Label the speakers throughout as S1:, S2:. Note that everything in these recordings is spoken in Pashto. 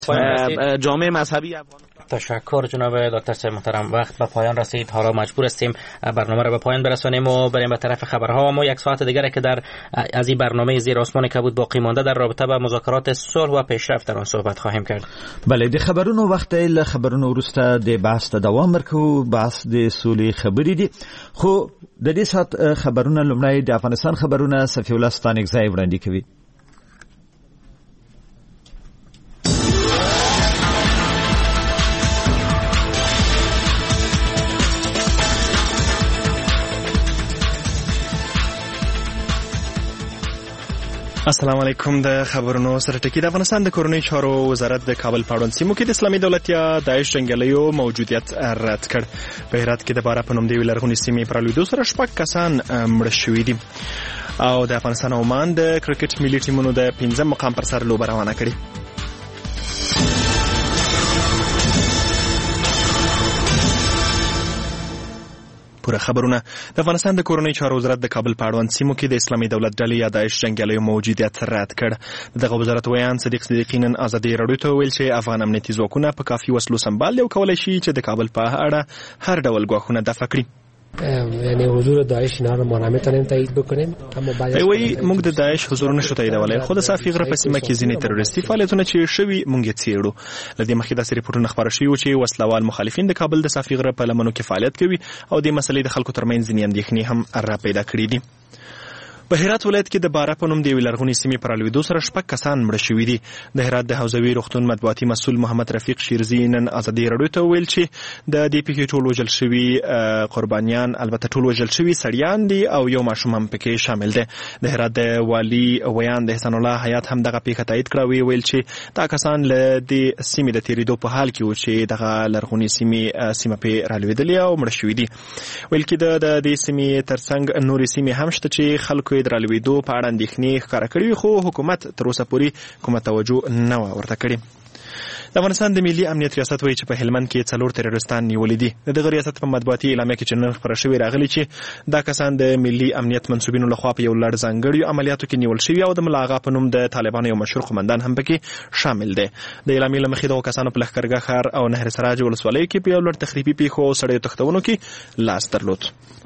S1: جامعه مذهبی افغان.
S2: تشکر جناب دکتر صاحب محترم. وقت به پایان رسید. حالا مجبور هستیم برنامه را به پایان برسانیم و بریم به طرف خبرها. ما یک ساعت دیگر که در از این برنامه زیر آسمان کبود باقی مانده در رابطه با مذاکرات صلح و پیشرفت در آن صحبت خواهیم کرد.
S3: بله، د خبرونو وخت له خبرونو وروسته د بحث دوام ورکو. بحث د سولې خبرې دي، خو د دې سات خبرونه لومړی د افغانستان خبرونه صفی الله ستانکزی وړاندې کوي.
S4: السلام علیکم. د خبرونو سره ټکی. د افغانستان د کورنۍ چارو وزارت د کابل په اړوند سیمو کې د اسلامي دولت یا داعش جنگیالیو موجودیت رد کړ. په هرات کې د بارا په نوم د لرغونې سیمې پر لویدو سره 6 کسان مړ شوي دي. او د افغانستان او عمان د کرکټ ملي ټیمونو د 15 مقام پر سر لوبه روانه کړې. پوره خبرونه. د افغانستان د کورنۍ چارو وزارت د کابل په اړوند سیمو کې د اسلامي دولت ډلې یا داعش جنگیالیو موجودیت رد کړ. دغه وزارت ویان صدیق صدیقی نن ازادي راډیو ته ویل چې افغان امنیتي ځواکونه په کافي وسلو سمبال دي او کولای شي چې د کابل په اړه هر ډول ګواښونه دفع کړي.
S5: یعنی حضور داعش اینا رو ما نمیتونیم تایید بکنیم، اما باید
S4: موږ د داعش حضور نشو تاییدولای، خو د صافی غره په سیمه کې ځینې تروریستي فعالیتونه چې شوي موږ یې څېړو. لدې مخکې داسې ریپورټونه خپاره شوي چې وسلوال مخالفین د کابل د صافی غره په لمنو کې فعالیت کوي او د مسلې د خلکو ترمنځ ځینې اندېښنې هم را پیدا کړې دي. په هرات ولایت کې د بارا په نوم د لرغونې سیمې پر لویدو سره 6 کسان مړه شوي دي. د هرات د حوزوي روغتون مطبوعاتي مسؤل محمد رفیق شیرزی نن ازادي راډیو ته ویل چې د دې پیښې ټول وژل شوي قربانیان البته ټول وژل شوي سړیان دي او یو ماشوم هم پکې شامل دی. د هرات د والی ویان د حسن الله حیات هم دغه پیښه تایید کړه. ویل چې دا کسان له دې سیمې د تیریدو په حال کې و چې دغه لرغونې سیمه په رالوېدلې او مړه شوي دي. ویل کې د دې سیمې ترڅنګ نورې سیمې هم شته چې خلکو د رالوېدو په اړه اندېښنې ښکاره کړې، خو حکومت تر اوسه پورې کومه توجه نه وه ورته کړې. د افغانستان د ملي امنیت ریاست وایي چې په هلمند کې 4 تروریستان نیولي دي. د دغه ریاست په مطبوعاتي اعلامیه کې چې نن خپاره شوې راغلي چې دا کسان د ملي امنیت منسوبینو لخوا په یو لړ ځانګړیو عملیاتو کې نیول شوي او د ملا آغا په نوم د طالبانو یو مشهور قومندان هم پکې شامل دی. د اعلامیې له مخې دغو کسانو په لښکرګاه ښار او نهر سراج ولسوالیو کې په یو لړ تخریبي پیښو او سړیو تښتونو کې لاس درلود.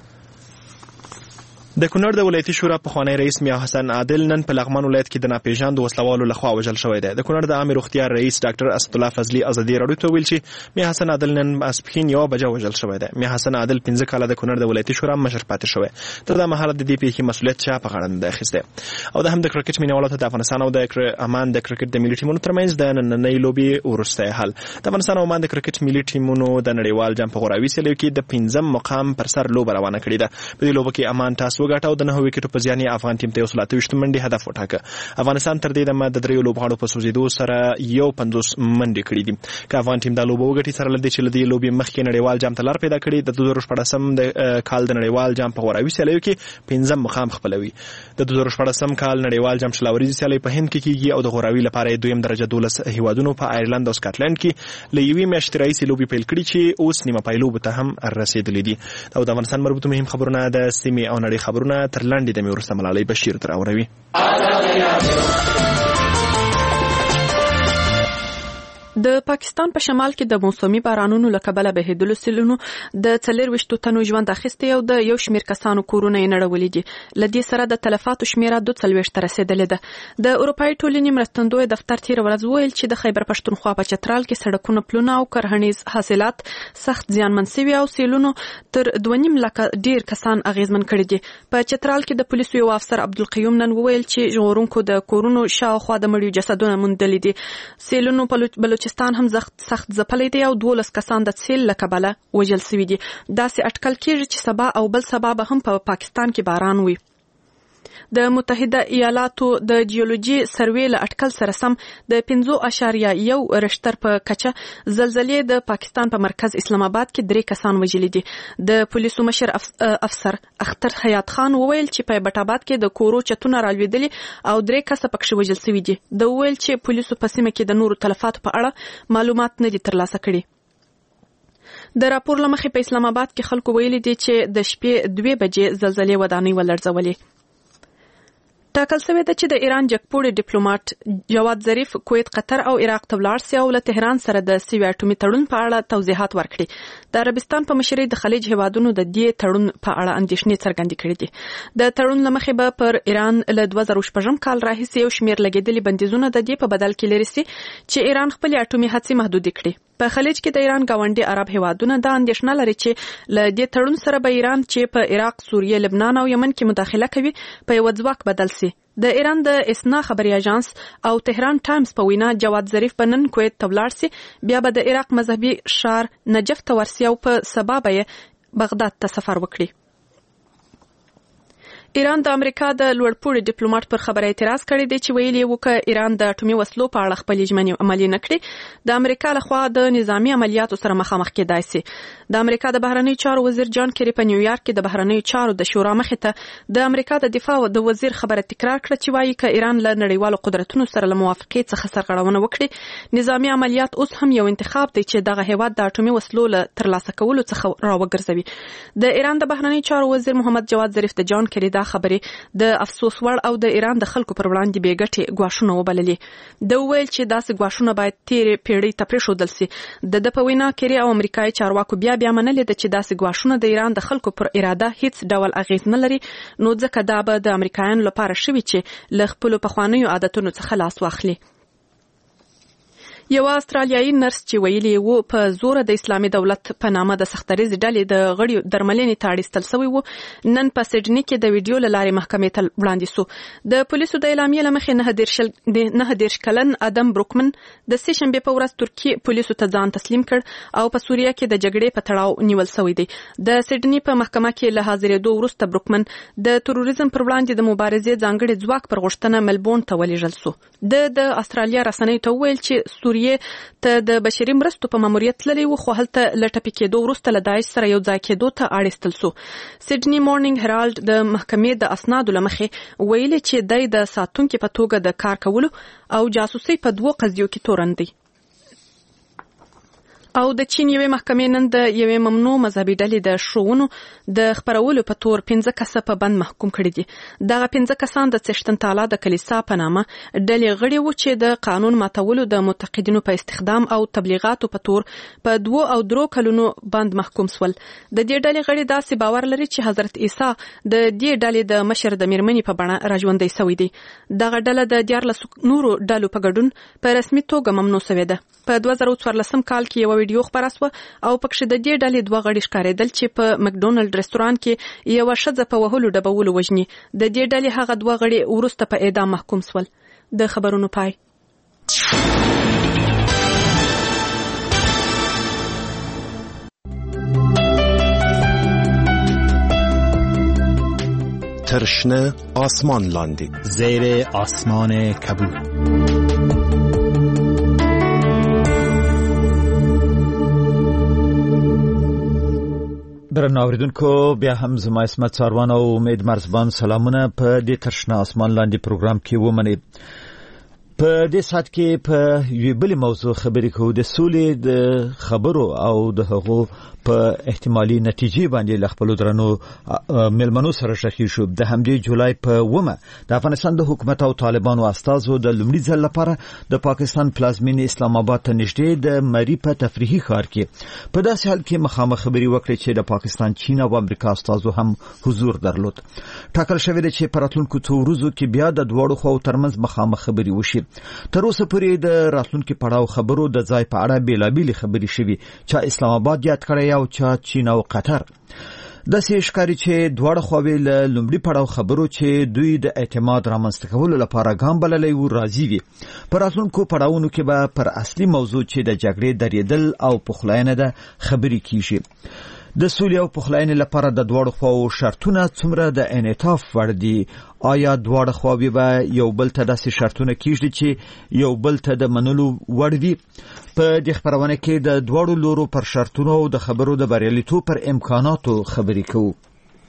S4: د کونړ د ولایتي شورا پخوانی رئیس میا حسن عادل نن په لغمان ولایت کې د ناپېژاندو وسلوالو لخوا وژل شوی دی. د کونړ د عامه روغتیا رئیس ډاکټر اسدالله فضلي ازادي راډیو ته ویل چې میا حسن عادل نن ماسپښین 1 بجه وژل شوی دی. میا حسن عادل 15 کاله د کونړ د ولایتي شورا مشر پاتې شوی. تر دا مهاله د دې پیښې مسؤلیت چا په غاړه نه اخیستی. او د هم د کرکټ مینوالو ته د افغانستان او د عمان د کرکټ د ملي ټیمونو ترمنځ د نننۍ لوبې وروستی حل. د افغانستان او عمان د کرکټ ملي ټیمونو د نړیوال جام په غوراوي سیالیو کې د 15 مقام پر سر لوبه روانه کړې ده. په دې لوبه کې عمان ټاس وګټه او د 9 وکټ په ځان افغان ټیم ته 128 منډي هدف وټاکه. افغانستان تر دې دمه د 3 لوبغاړو په سوزیدو سره 51 منډي کړې دي. که افغان ټیم د لوبو وګټي سره لدې چې لدې لوبې مخکې نړیوال جام ته لار پیدا کړې، د 2014 د کال د نړیوال جام په غوراوي سیالیو کې 15 مقام خپلوي. د 2014 کال نړیوال جام شلاوري سیالي په هند کې کیږي او د غوراوي لپاره دویم درجه 12 هیوادونو په آیرلند او سکاټلند کې لوي میاشتې راځي لوبي پیل کړي چې اوس نیمه پایلو به هم رسیدلې دي. او د افغانستان مربوط مهم خبرونه د سیمې او نړۍ خبرونه تر لاندې د میورسته ملالۍ بشیر تر اوروي.
S6: د پاکستان په شمال کې د موسمي بارانونو له کبله بهیدلو سیلونو د 24 تنو ژوند اخیستی او د یو شمیر کسانو کورونه یې نړولي دي. لدې سره د تلفاتو شمیره 42 ته رسیدلې ده. د اروپایي ټولنې مرستندوی دفتر تیر ورځ ویل چې د خیبر پښتونخوا په چترال کې سړکونو پلونه او کرهنیز حاصلات سخت زیانمن شوي او سیلونو تر 2.5 لک ډیر کسان اغیزمن کړي دي. په چترال کې د پولیسو یو افسر عبدالقیوم نن ویل چې ژغورونکو د کورونو شاوخوا د مړیو جسدونه موندلي دي. سیلونو په بلوچستان هم سخت ځپلې دي او 12 کسان د سیل له کبله وژل شوي دي. داسې اټکل کېږي چې سبا او بل سبا به هم په پاکستان کې باران وي. د متحده ایالاتو د جیولوژي سروې له اټکل سره سم د 5.1 رشتر په کچه زلزلې د پاکستان په مرکز اسلام آباد کې 3 کسان وژلي دي. د پولیسو مشر افسر اختر حیات خان وویل چې په بټ آباد کې د کورو چتونه رالوېدلي او 3 کسه پکښې وژل شوي دي. د ویل چې پولیسو په سیمه کې د نورو تلفاتو په اړه معلومات نه دي ترلاسه کړي. د راپور له مخې په اسلام آباد کې خلکو ویلي دي چې د شپې 2 بجې زلزلې ودانۍ ولړزولې. ټاکل شوی ده چې د ایران جګپوړي ډیپلوماټ جواد ظریف کویت، قطر او عراق ته ولاړ سي او له تهران سره د سوي اټومي تړون په اړه توضیحات ورکړي. د عربستان په مشرۍ د خلیج هیوادونو د دې تړون په اړه اندېښنې څرګندې کړې دي. د تړون له مخې به پر ایران له 2016 کال راهیسې یو شمېر لګېدلي بندیزونه د دې په بدل کې لري چې ایران خپل اټومي هڅې محدود کړي. په خلیج کې د ایران گاونډي عرب هیوادونه د اندېښنه لري چې له دې تړون سره به ایران چې په عراق، سوریه، لبنان او یمن کې مداخله کوي په یو ځواک بدل سي. د ایران د اسنا خبري اژانس او تهران ټایمز په وینا جواد ظریف په نن کویت ته ولاړ سي، بیا به د عراق مذهبي ښار نجف ته ورسي او په سبا به بغداد ته سفر وکړي. ایران د امریکا د لوړپوړي ډیپلوماټ پر خبره اعتراض کړی دی چې ویلي وو چې ایران د اټومي وسلو په اړه خپل ژمنې عملي نه کړي، د امریکا لخوا د نظامی عملیاتو سره مخامخ کېدای سي. د امریکا د بهرنیو چارو وزیر جان کیری په نیویارک کې د بهرنیو چارو د شورا مخې ته د امریکا د دفاع د وزیر خبره تکرار کړه چې وایي چې ایران له نړیوالو قدرتونو سره له موافقې څخه سرغړونه وکړي، نظامی عملیات اوس هم یو انتخاب دی چې دغه هیواد د اټومي وسلو له ترلاسه کولو څخه راوګرځوي. د ایران د بهرنیو چارو وزیر محمد جواد ظریف د جان کیری دا خبرې د افسوس وړ او د ایران د خلکو پر وړاندې بې ګټې ګواښونه وبللې. د ویل چې داسې ګواښونه باید تیرې پیړۍ ته پرېښودل سي. د په وینا کیری او امریکایي چارواکو بیا منلې ده چې داسې ګواښونه د ایران د خلکو پر اراده هیڅ ډول اغیز نه لري، نو ځکه دا به د امریکایانو لپاره شوي چې له خپلو پخوانیو عادتونو څخه لاس واخلي. یو استرالیایي نرس چې ویلي وو په زور د اسلامي دولت په نامه د سختریز ډلې د غړیو درملنې ته اړیستل شوی وو، نن په سیډني کې د ویډیو له لارې محکمې ته وړاندې سو. د پولیسو د اعلامیې له مخې 19 کلن ادم بروکمن د سې شنبې په ورځ ترکیه پولیسو ته ځان تسلیم کړ او په سوریه کې د جګړې په تړاو نیول شوی دی. د سیډني په محکمه کې له حاضرېدو وروسته بروکمن د تروریزم پر وړاندې د مبارزې ځانګړي ځواک پر غوښتنه ملبورن ته ولېږل سو. د استرالیا رسنیو ته ویل چې ته د بشري مرستو په ماموریت تللی وو، خو هلته له ټپي کېدو وروسته له داعش سره یو ځای کېدو ته اړیستل سو. سیډني مورنینګ هرالډ د محکمې د اسنادو له مخې ویلي چې دی د ساتونکي په توګه د کار کولو او جاسوسي په 2 قضیو کې تورن دی. او د چین یوې محکمې نن د یوې ممنوع مذهبي ډلې د شوونو د خپرولو په تور 15 کسه په بند محکوم کړي دي. دغه 15 کسان د څښتن تعالی د کلیسا په نامه ډلې غړي وو چې د قانون ماتولو د معتقدینو په استخدام او تبلیغاتو په تور په 2 او 3 کلونو بند محکوم سول. د دې ډلې غړي داسې باور لري چې حضرت عیسی د دې ډلې د مشر د میرمنې په بڼه راژوندی شوی دی. دغه ډله د 14 نورو ډلو په ګډون په رسمي توګه ممنوع شوې ده. په 2014 کال کې یو ویډیو خپره شوه او پکې د دې ډلې 2 غړي ښکارېدل چې په مکډونالډ رستوران کې یو ښځه په وهلو ډبولو وژني. د دې ډلې هغه 2 غړي وروسته په اعدام محکوم شول. د خبرونو پای.
S1: ترشنه آسمان لاندی
S7: زیر آسمان کبود.
S3: درنو اوریدونکو، بیا هم زما اسمت ساروان او امید مرزبان سلامونه په دې ترشنه آسمان لاندې پروګرام کې ومنئ. په دې سات کې په یوې بلې موضوع خبرې کوو، د سولې د خبرو او د هغو په احتمالي نتیجې باندې له خپلو درنو مېلمنو سره شریک شو. د همدې جولای په 1 د افغانستان د حکومت او طالبانو استازو د لومړي ځل لپاره د پاکستان پلازمینې اسلام آباد ته نږدې د مری په تفریحي ښار کې په داسې حال کې مخامخ خبرې وکړې چې د پاکستان، چین او امریکا استازو هم حضور درلود. ټاکل شوی دی چې په راتلونکو 2 ورځو کې بیا د دواړو خواو ترمنځ مخامخ خبرې وشي. تر اوسه پورې د راتلونکو پړاو خبرو د ځای په اړه بیلابېلې خبرې شوي، چا اسلام آباد یاد کړی او چا چین او قطر. داسې ښکاري چې دواړه خواوې له لومړي پړاو خبرو چې دوی د اعتماد رامنځته کولو لپاره ګام بللی و راضي وي. په راتلونکو پړاوونو کې به پر اصلي موضوع چې د جګړې درېدل او پخلاینه ده خبرې کیږي. د سولې او پخلاینې لپاره د دواړو خواو شرطونه څومره د انعطاف وړ دي؟ آیا دواړه خواوې به یو بل ته داسې شرطونه کیږي چې یو بل ته د منلو وړ وي؟ په دې خبرونه کې د دواړو لورو پر شرطونو او د خبرو د بریالیتوب پر امکاناتو خبرې کوو.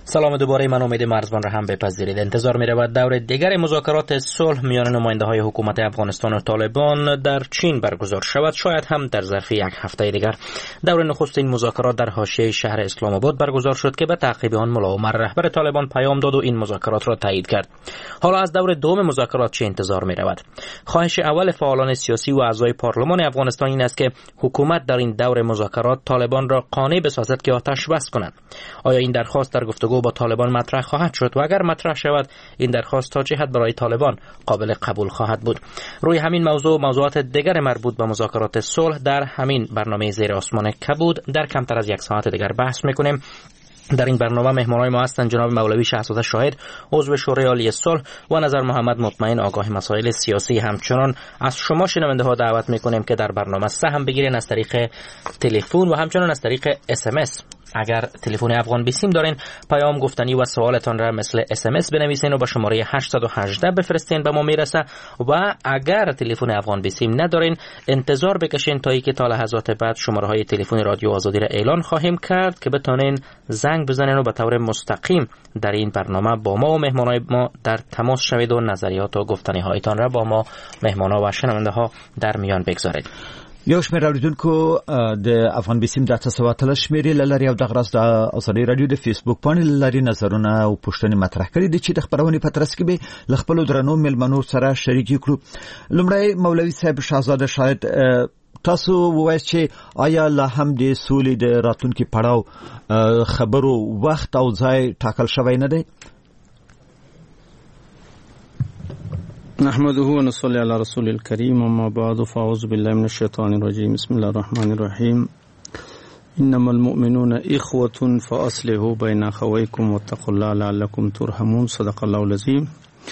S2: سلام دوباره، من امید مرزبان را هم بپذیرید. انتظار می رود دور دیگر مذاکرات صلح میان نماینده های حکومت افغانستان و طالبان در چین برگزار شود، شاید هم در ظرف یک هفته دیگر. دور نخست این مذاکرات در حاشیه شهر اسلام آباد برگزار شد که به تعقیب آن ملا عمر رهبر طالبان پیام داد و این مذاکرات را تایید کرد. حالا از دور دوم مذاکرات چه انتظار می رود؟ خواهش اول فعالان سیاسی و اعضای پارلمان افغانستان این است که حکومت در این دور مذاکرات طالبان را قانع بسازد که آتش بس کنند. آیا این درخواست در گفتگو با طالبان مطرح خواهد شد و اگر مطرح شود این درخواست تا چه حد برای طالبان قابل قبول خواهد بود؟ روی همین موضوع موضوعات دیگر مربوط به مذاکرات صلح در همین برنامه زیر آسمان کبود در کمتر از یک ساعت دیگر بحث میکنیم. در این برنامه مهمانای ما هستند جناب مولوی شهزاده شاهد، عضو شورای عالی صلح، و نظر محمد مطمئن، آگاه مسائل سیاسی. همچنان از شما شنونده ها دعوت میکنیم که در برنامه سهم بگیرین از طریق تلفن و همچنان از طریق SMS. اگر تلفن افغان بیسیم دارین پیام گفتنی و سوالتان را مثل SMS بنویسین و به شماره 818 بفرستین، به ما میرسه. و اگر تلفن افغان بیسیم ندارین انتظار بکشین تا اینکه تا لحظات بعد شماره های تلفن رادیو آزادی را اعلان خواهیم کرد که بتونین زنگ بزنین و به طور مستقیم در این برنامه با ما و مهمانای ما در تماس شوید و نظریات و گفتنی هایتان را با ما مهمانا و شنونده ها در میان بگذارید.
S3: یو شمېر اوریدونکو د افغان بیسیم د تاسو ته شمیرې لري او د غرض د ازادي رادیو د فیسبوک باندې لري نظرونه او پوښتنې مطرح کړي دي چې د خبرونې په ترڅ کې به خپل درنو ملمنو سره شریک کړو. لومړی مولوي صاحب شهزاده شاهد، تاسو ووایئ چې آیا لا هم د سولې د راتلونکي پړاو خبرو وخت او ځای ټاکل شوی نه دی؟
S8: نحمده ونصلي على رسول الكريم اما بعد فاعوذ بالله من الشيطان الرجيم بسم الله الرحمن الرحيم انما المؤمنون اخوة فاصلحوا بين اخويكم واتقوا الله لعلكم ترحمون. صدق الله العظيم.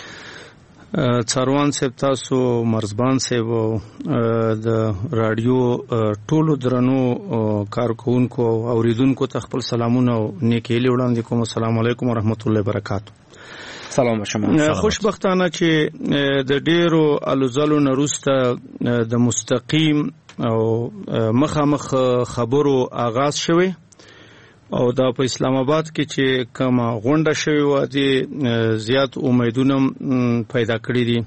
S8: څاروان صاحب، تاسو مرزبان صاحب، د رادیو ټولو درنو کارکونکو او اوریدونکو ته خپل سلامونه او نیکی وړاندې کوم. السلام علیکم ورحمت الله وبرکاته.
S2: سلام به شما.
S8: خوشبختانه چې د ډیرو الوزلو نروسته د مستقیم او مخامخ خبرو آغاز شوی او دا په اسلام آباد کې چې کومه غونډه شوی و دي زیات امیدونه پیدا کړی دي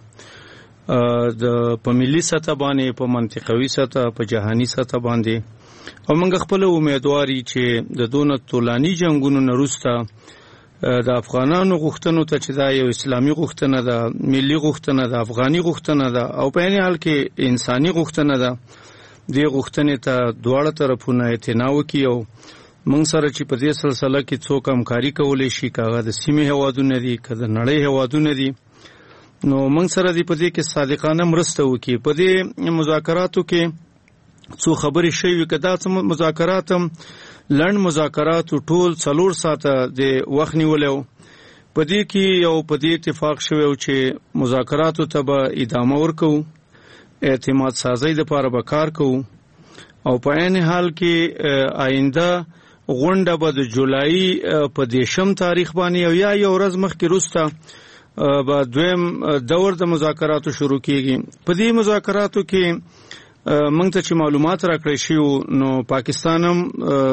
S8: د په ملي سطح باندې، په منطقوي سطح، په جهاني سطح باندې. او موږ خپل امیدواري چې د دونه طولاني جنگونو نروسته د افغانانو غوښتنو ته چې دا یو اسلامي غوښتنه ده، ملي غوښتنه ده، افغاني غوښتنه ده او په عین حال کې انساني غوښتنه ده، دې غوښتنې ته دواړه طرفونه اعتنا وکړي او موږ سره چې په دې سلسله کې څوک همکاري کولی شي، که هغه د سیمې هیوادونه دي که د نړۍ هیوادونه دي، نو موږ سره دې په دې کې صادقانه مرسته وکړي. په دې مذاکراتو کې څو خبرې شوي، که دا مذاکرات هم لنډ مذاکراتو ټول 4 ساعته د وخت نیولی. په دې کې یو په دې اتفاق شوی چې مذاکراتو ته به ادامه ورکوو، اعتماد سازۍ دپاره به کار کوو او په عین حال کې آینده غونډه به د جولای په 10 تاریخ باندې او یا یو ورځ مخکې وروسته به دویم دور د مذاکراتو شروع کیږي. په دې مذاکراتو کې موږ ته چې معلومات راکړی شي نو پاکستان هم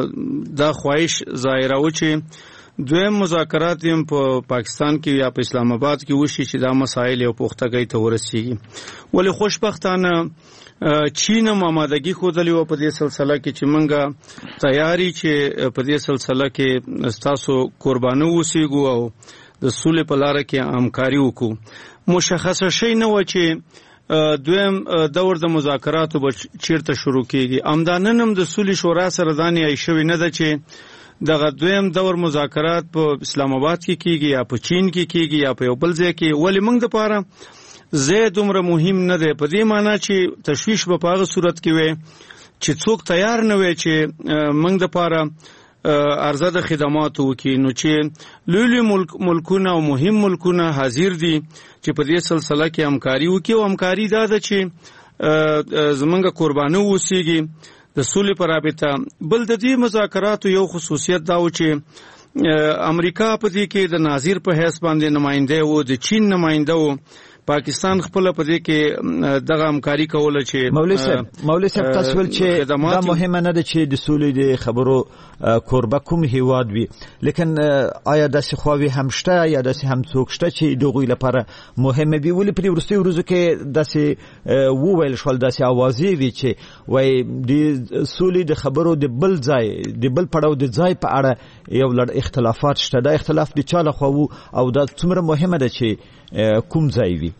S8: دا خواهش ظاهراوه چې دویم مذاکرات هم په پاکستان کې یا په اسلام آباد کې وشي چې دا مسایل یو پختګۍ ته ورسیږي. ولې خوشبختانه چین هم آمادګي ښودلې وه په دې سلسله کې چې موږ تیاری چې په دې سلسله کې ستاسو قربانه اوسېږو او د سولې په لاره کې همکاري وکړو. مشخصه شی نه و چې دویم دور د مذاکراتو به چیرته شروع کیږي. همدا نن هم د سولې شورا سره دا نیای شوې نه ده چې دغه دویم دور مذاکرات په اسلام آباد کې کیږي یا په چین کې کیږي یا په یو بل ځای کې. ولې موږ دپاره ځای دومره مهم نه دی، په دې معنا چې تشویش به په هغه صورت کې وي چې څوک تیار نه وي چې موږ دپاره عرضه د خدماتو وکړي. نو چې لوی ملکونه او مهم ملکونه حاضر دي چې په دې سلسله کې همکاري وکړي او همکاري دا ده چې زمونږ قربانه اوسېږي د سولې په رابطه. بل د دې مذاکراتو یو خصوصیت دا و چې امریکا په دې کې د ناظر په حیث باندې نماینده و، د چین نماینده و، پاکستان خپل په دې کې دغه همکاري کوله چې
S3: مولوي صاحب تاسو ول چې دا مهمه نه ده چې د سولې د خبرو کوربه کوم هیواد وي، لیکن آیا داسې خواوې هم شته یا داسې هم څوک شته چې دغوی لپاره مهمه وي؟ ولې په دې وروستیو ورځو کې داسې وویل شول، داسې اوازې وي چې وایي د سولې د خبرو د بل ځای د بل پړاو د ځای په اړه یو لړ اختلافات شته، دا اختلاف د چا لخوا وو او دا څومره مهمه ده چې کوم ځای وي؟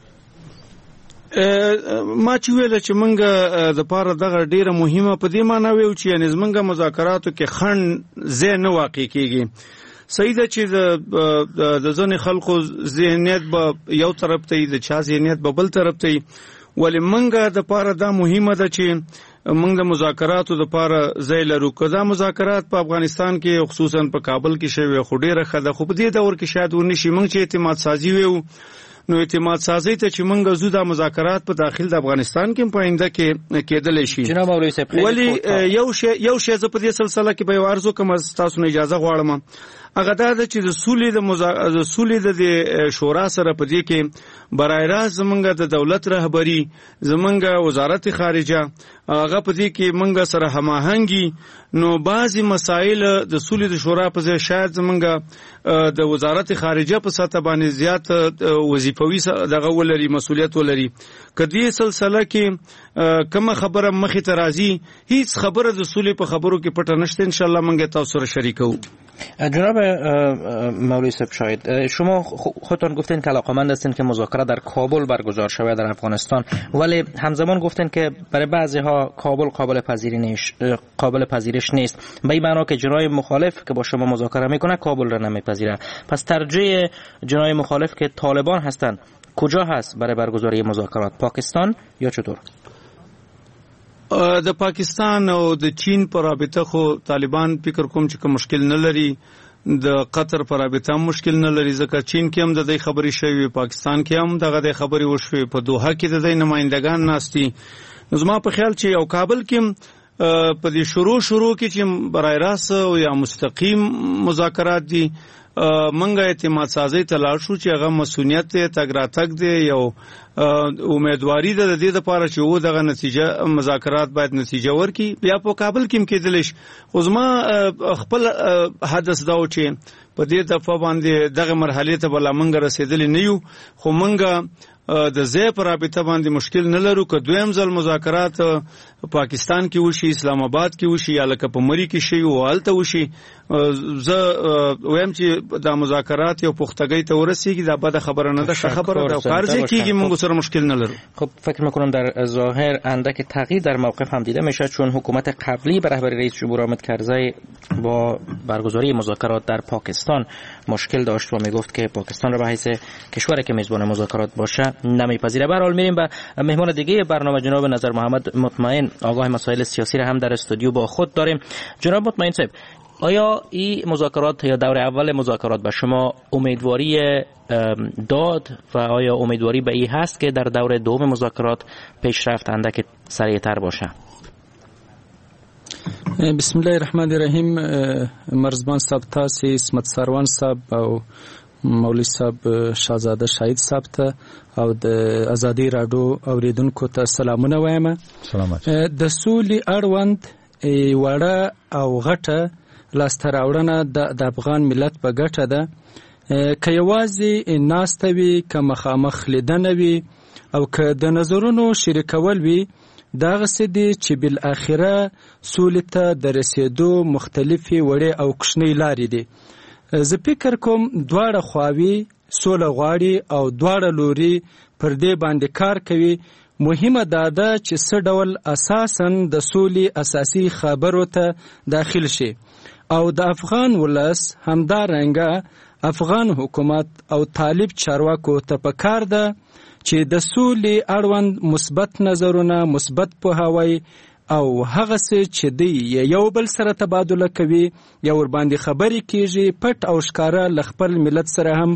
S8: ما چې ویل چې مونږ د پاره دغه ډیره مهمه په دې معنی ویو چې یعنی زمونږ مذاکراتو کې خنډ زه نه واقع کیږي. صحیح ده چې د ځنې خلکو ذهنیت به یو طرف ته د چا ذهنیت به بل طرف ته، ولې مونږ د پاره دا مهمه ده چې مونږ د مذاکراتو د پاره ځای لرو. که دا مذاکرات په افغانستان کې خصوصا په کابل کې شوی خو ډیره ښه ده، خو په دې دور کې شاید ونشي. مونږ چې اعتماد سازي ویو نو اعتماد سازي ته چې مونږ زو د مذاکرات په داخل د افغانستان کې په آینده کې کېدل شي.
S2: جناب مولوي صاحب
S8: ولی یو شی ز په دې سلسله کې به ورزو کوم تاسو نه اجازه غواړم، هغه دا چې د سولې د شورا سره په دې کې برای راست زمونږ د دولت رهبری زمونږ وزارت خارجه هغه په دې کې مونږ سره هماهنګي، نو بعضی مسائل د سولې د شورا په ځای شاید زمونږ د وزارت خارجه په سطح باندې زیات وظیفوي دغه ولري، مسؤلیت ولري. کدی سلسله کې کوم خبره مخې ته راځي، هیڅ خبره د سولې په خبرو کې پټه نشته، ان شاء الله مونږ تاسو سره شریکو.
S2: جناب مولوی صاحب شاید شما خودتون گفتین که علاقمند هستین که مذاکره در کابل برگزار شود در افغانستان، ولی همزمان گفتین که برای بعضی ها کابل قابل پذیرش نیست، به این معنی که جنای مخالف که با شما مذاکره میکنه کابل را نمیپذیره. پس ترجیح جنای مخالف که طالبان هستند کجا هست برای برگزاری مذاکرات، پاکستان یا چطور؟
S8: د پاکستان او د چین پر رابطه خو طالبان فکر کوم چې کوم مشکل نه لري، د قطر پر رابطه مشکل نه لري، ځکه چین کې هم د دې خبرې شوی، پاکستان کې هم دغه د خبرې وشوي، په دوحه کې د دې نمائندگان ناستي. نو زما په خیال چې او کابل کې په دې شروع کې چې برای راست او یا مستقیم مذاکرات دي، منګه اعتماد سازي ته لاړ شو چې هغه مسؤلیت ته تګ راتګ دی، یو امیدواری ده د دې لپاره چې و دغه نتیجه مذاکرات باید نتیجه ورکړي. بیا په کابل کې کېدل شي، خو زما خپل حدث دا و چې په دې دفعه باندې دغه مرحله ته بل منګه رسیدل نه یو، خو منګه د ځای پر رابطه باندې مشکل نه لرو. که دویم ځل مذاکرات پاکستان کې وشي، اسلام آباد کې وشي، یا لکه په مری کې شي او هلته وشي، زه وایم چې دا مذاکرات یو پختګۍ ته ورسیږي، دا بده خبره نه ده، ښه خبره ده، کارځي کېږي، موږ سره مشکل نه لرو.
S2: خب فکر میکنم در ظاهر اندک تغییر در موقف هم دیده میشه، چون حکومت قبلی به رهبری رئیس جمهور حامد کرزی با برگزاری مذاکرات در پاکستان مشکل داشت و میگفت که پاکستان را به حیث کشوری که میزبان مذاکرات باشه نمیپذیره. به هر حال میریم به مهمان دیگه برنامه، جناب نظر محمد مطمئن، آگاه مسائل سیاسی را هم در استودیو با خود داریم. جناب مطمئن صاحب، آیا این مذاکرات یا دور اول مذاکرات به شما امیدواری داد و آیا امیدواری به این هست که در دور دوم مذاکرات پیشرفت اندک سریعتر باشه؟
S9: بسم الله الرحمن الرحیم. مرزبان صاحب، تاسو اسمت سروان صاحب او مولوی صاحب شاهزاده شهید صاحب ته او د ازادي رادیو اوریدونکو ته سلامونه وایم.
S3: سلامات.
S9: د سولې اړوند وړه او غټه لاسته راوړنه د افغان ملت په ګټه ده، که یوازې ناسته وي، که مخامخ لیدنه وي او که د نظرونو شریکول وي، دغسې دي چې بالاخره سولې ته د رسېدو مختلفې وړې او کوچنۍ لارې دي. زه فکر کوم دواړه خواوې سوله غواړي او دواړه لوري پر دې باندې کار کوي. مهمه دا ده چې څه ډول اساساً د سولې اساسي خبرو ته داخل شي او د افغان ولس همدارنګه افغان حکومت او طالب چارواکو ته پکار ده چې د سولې اړوند مثبت نظرونه، مثبت پوهاوی او هغه څه چې دی یو بل سره تبادله کوي یا ور باندې خبرې کیږي، پټ او ښکارا ل خپل ملت سره هم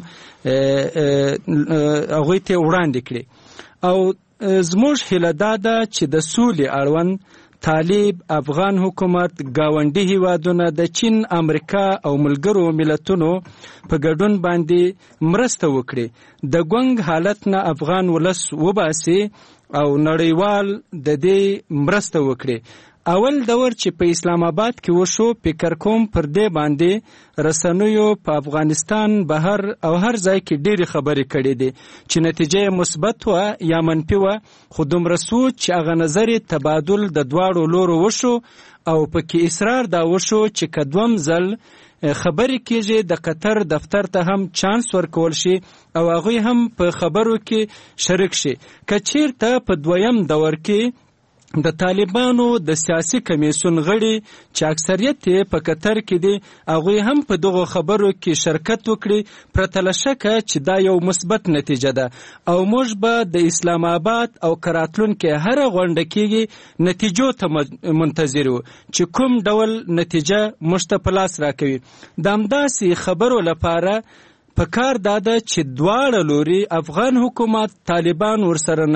S9: هغوی ته وړاندې کړي. او زموږ هیله دا ده چې د سولې اړوند طالب افغان حکومت گاونډي هیوادونه د چین امریکا او ملګرو ملتونو په ګډون باندې مرسته وکړي د ګونګ حالت نه افغان ولس وباسي او نړیوال د دې مرسته وکړي اول دور چې په اسلام آباد کې وشو فکر کوم پر دې باندې رسنیو په افغانستان بهر او هر ځای کې ډېری خبرې کړې دي چې نتیجه مثبت و یا منفي و خو دومره سوچ چې هغه نظر تبادل د دواړو لورو وشو او پکې اصرار دا وشو چې کدوم ځل خبرې کېږي د قطر دفتر ته هم چانس ورکول شي او هغوی هم په خبرو کې شریک شي که چیرته په دویم دور کې د طالبانو د سیاسي کمیسیون غړي چې اکثریت یې په قطر کې دي هغوی هم په دغو خبرو کې شرکت وکړي پرته له شکه چې دا یو مثبت نتیجه ده او موږ به د اسلام آباد او راتلونکي هره غونډه کېږي نتیجو ته منتظر یو چې کوم ډول نتیجه موږ ته په لاس راکوي د همداسې خبرو لپاره په کار داده چې دواړه لوري افغان حکومت طالبان ورسره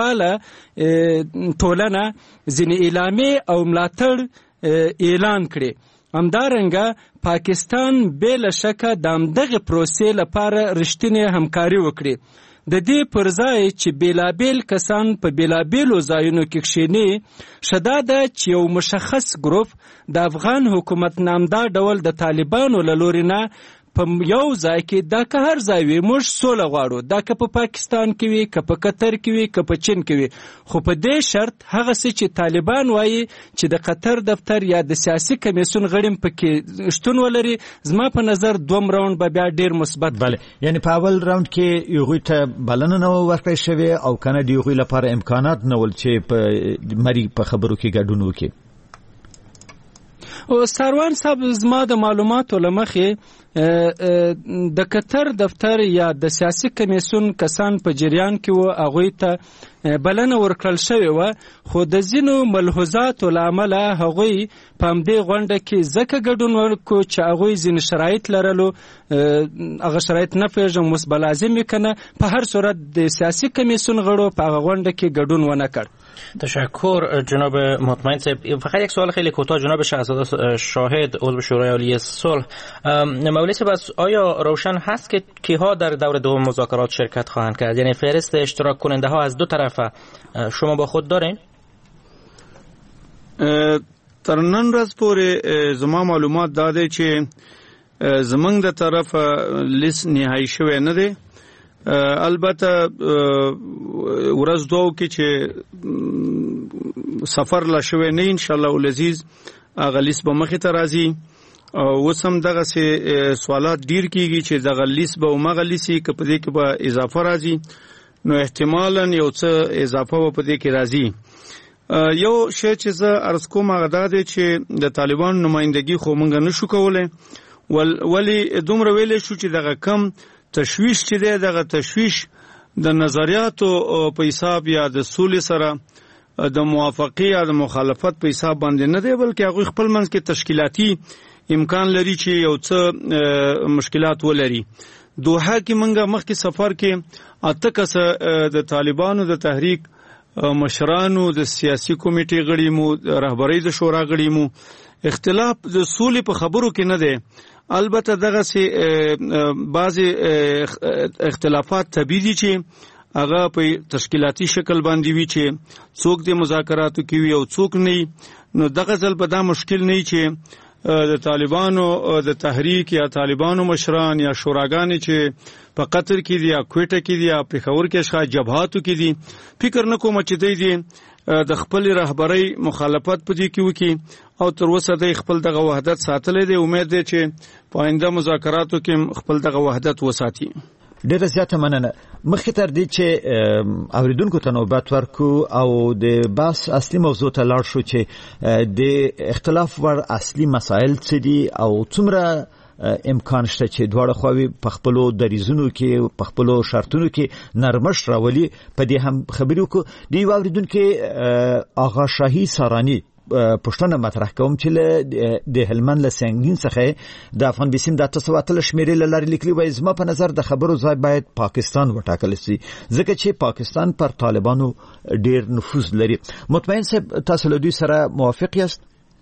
S9: نړیواله ټولنه ځینې اعلامیې او ملاتړ اعلان کړي همدارنګه پاکستان بې له شکه د همدغې پروسې لپاره رښتینې همکاري وکړي د دې پر ځای چې بیلابیل کسان په بیلابیلو ځایونو کې کښېني ښه دا ده چې یو مشخص ګروپ د افغان حکومت نامدار ډول د طالبانو له لوري نه په یو ځای کې دا که هر ځای وي موږ سوله غواړو دا که په پاکستان کې وي که په قطر کې وي که په چین کې وي خو په دې شرط هغه څه چې طالبان وایي چې د قطر دفتر یا د سیاسي کمیسیون غړي پکې شتون ولري زما په نظر دوم راوند به بیا ډیر مثبت
S3: بله یعنی په اول راوند کې یوغوی ته بلنه نه ورکړی شوې او کنه د یوغوی لپاره امکانات نه ول چې په مری په خبرو کې ګډون وکړي
S9: او سروان صاحب زما د معلوماتو له مخې د قطر دفتر یا د سیاسي کمیسیون کسان په جریان کې وو هغوی ته بلنه ورکړل شوې وه خو د ځینو ملحوظاتو له امله هغوی په همدې غونډه کې ځکه ګډون وکړو چې هغوی ځینې شرایط لرلو هغه شرایط نه پوهېږم اوس به لازم وي که نه په هر صورت د سیاسي کمیسیون غړو په هغه غونډه کې ګډون ونه کړ
S2: تشکر جناب مطمئن صاحب فقط یک سوال خیلی کوتاه جناب شهزاده شاهد عضو شورای عالی صلح مولوی صاحب آیا روشن هست که کیها در دور دوم مذاکرات شرکت خواهند کرد یعنی فهرست اشتراک کننده ها از دو طرفه شما با خود دارین
S8: تر نن ورځ پورې زما معلومات دا دی چې زمونږ د طرفه لیست نهایی شوی نه دی البته ورځ دوه کې چې سفر لا شوی نه ان شاء الله العزیز هغه لیست به مخې ته راځي اوس هم دغسې سوالات ډیر کیږي چې دغه لیست به همغه لیست وي که په دې کې به اضافه راځي نو احتمالا یو څه اضافه به په دې کې راځي یو شی چې زه عرض کوم هغه دا دی چې د طالبانو نمایندګي خو موږ نشو کولی ولې دومره ویلی شو چې دغه کم تشویش چې دی دغه تشویش د نظریاتو په حساب یا د سولې سره د موافقې یا د مخالفت په حساب باندې نه دی بلکې هغوی خپل منځ کې تشکیلاتي امکان لري چې یو څه مشکلات ولري دوحه کې موږ مخکې سفر کې 8 کسه د طالبانو د تحریک مشرانو د سیاسي کمیټې غړي مو رهبرۍ د شورا غړي مو اختلاف د سولې په خبرو کې نه دی البته دغه سي بعضي اختلافات طبيعي دي چې هغه په تشکیلاتي شکل باندې وي چې څوک د مذاکراتو کې وي او څوک نه نو دغه ځل په دا مشکل نه چې د طالبانو د تحریک یا طالبانو مشران یا شوراګانې چې په قطر کې دي یا کویټه کې دي یا پېښور کې اشخاص جبهاتو کې دي فکر نه کوم چې دوی د خپل رهبرۍ مخالفت پدې کې وکي او تر اوسه د خپل دغه وحدت ساتلې دي امید ده چې په آینده مذاکراتو کې خپل دغه وحدت وساتي
S3: ډیره زیاته مننه مخکې تر دې چې اوریدونکو ته نوبت ورکو او د بحث اصلي موضوع ته لاړ شو چې د اختلاف ور اصلي مسایل څه دي او څومره امکان شته چې دواړه خواوې په خپلو دریزونو کې په خپلو شرطونو کې نرمش راولي. په دې هم خبرې وکړو. دی واوریدونکو آغا شاهي سارانی پښتنه مطرح کوم چې د هلمند له سنگین څخه د افغان بیسیم د 900 شمیرې لارې لیکلي وای زما په نظر د خبرو ځای باید پاکستان وټاکل شي ځکه چې پاکستان پر طالبانو ډیر نفوذ لري. مطمئن صاحب تاسو له دوی سره موافق یاست؟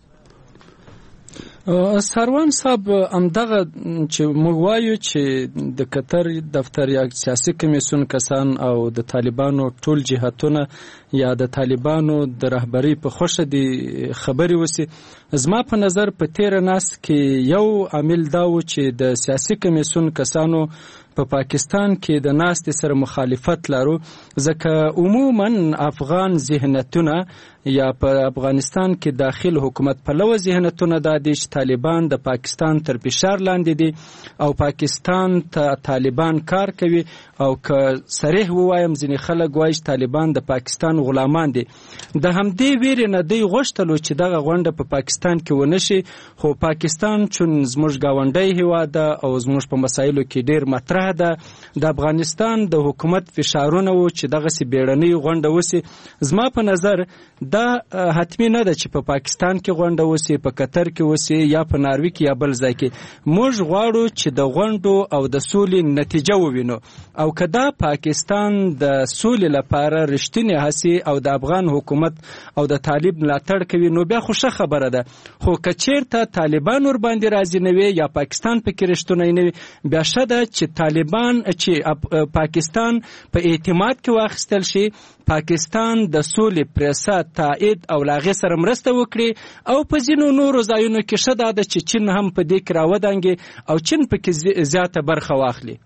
S9: سروان صاحب همدغه چې موږ وایو چې د قطر دفتر یا سیاسي کمیسیون کسان او د طالبانو ټول جهاتونه یا د طالبانو د رهبری په خوښه دي خبري وسی. زما په نظر په تیر ناس کې یو عامل دا و چې د سیاسي کمیسیون کسانو په پاکستان کې د ناست سره مخالفت لرو ځکه عموما افغان ذهنیتونه یا په افغانستان کې داخل حکومت په لو ذهنیتونه د طالبان د پاکستان تر فشار لاندې دي او پاکستان ته طالبان کار کوي او که صریح وایم ځینې خلک وایي طالبان د پاکستان غلامان دي. د همدې ویرې نه دی غوښتلو چې دغه غونډه په پاکستان کې ونشي خو پاکستان چون زموږ گاونډی هیواد ده او زموږ په مسایلو کې ډیر مطرح ده د افغانستان د حکومت فشارونه و چې دغه سي بیړنۍ غونډه وسی. زما په نظر دا حتمی نه ده چې په پاکستان کې غونډه وسی په قطر کې وسی یا په ناروی کې یا بل ځای کې. موږ غواړو چې د غونډو او د سولې نتیجه ووینو او کدا پاکستان د سولې لپاره رښتینی هڅې او د افغان حکومت او د طالب ملاتړ کوي نو بیا خوشا خبره ده. خو کچیرته طالبان ور باندې راځي نه وي یا پاکستان په کې رښتونی نه وي بیا شته چې طالبان چې پاکستان په اعتماد کې واخیستل شي پاکستان د سولې پریسا تایید او لاغې سره مرسته وکړي او په ځینو نورو ځایونو کې شته د چین هم په دې کې راودانګي او چین په کې زیاته برخه واخلي.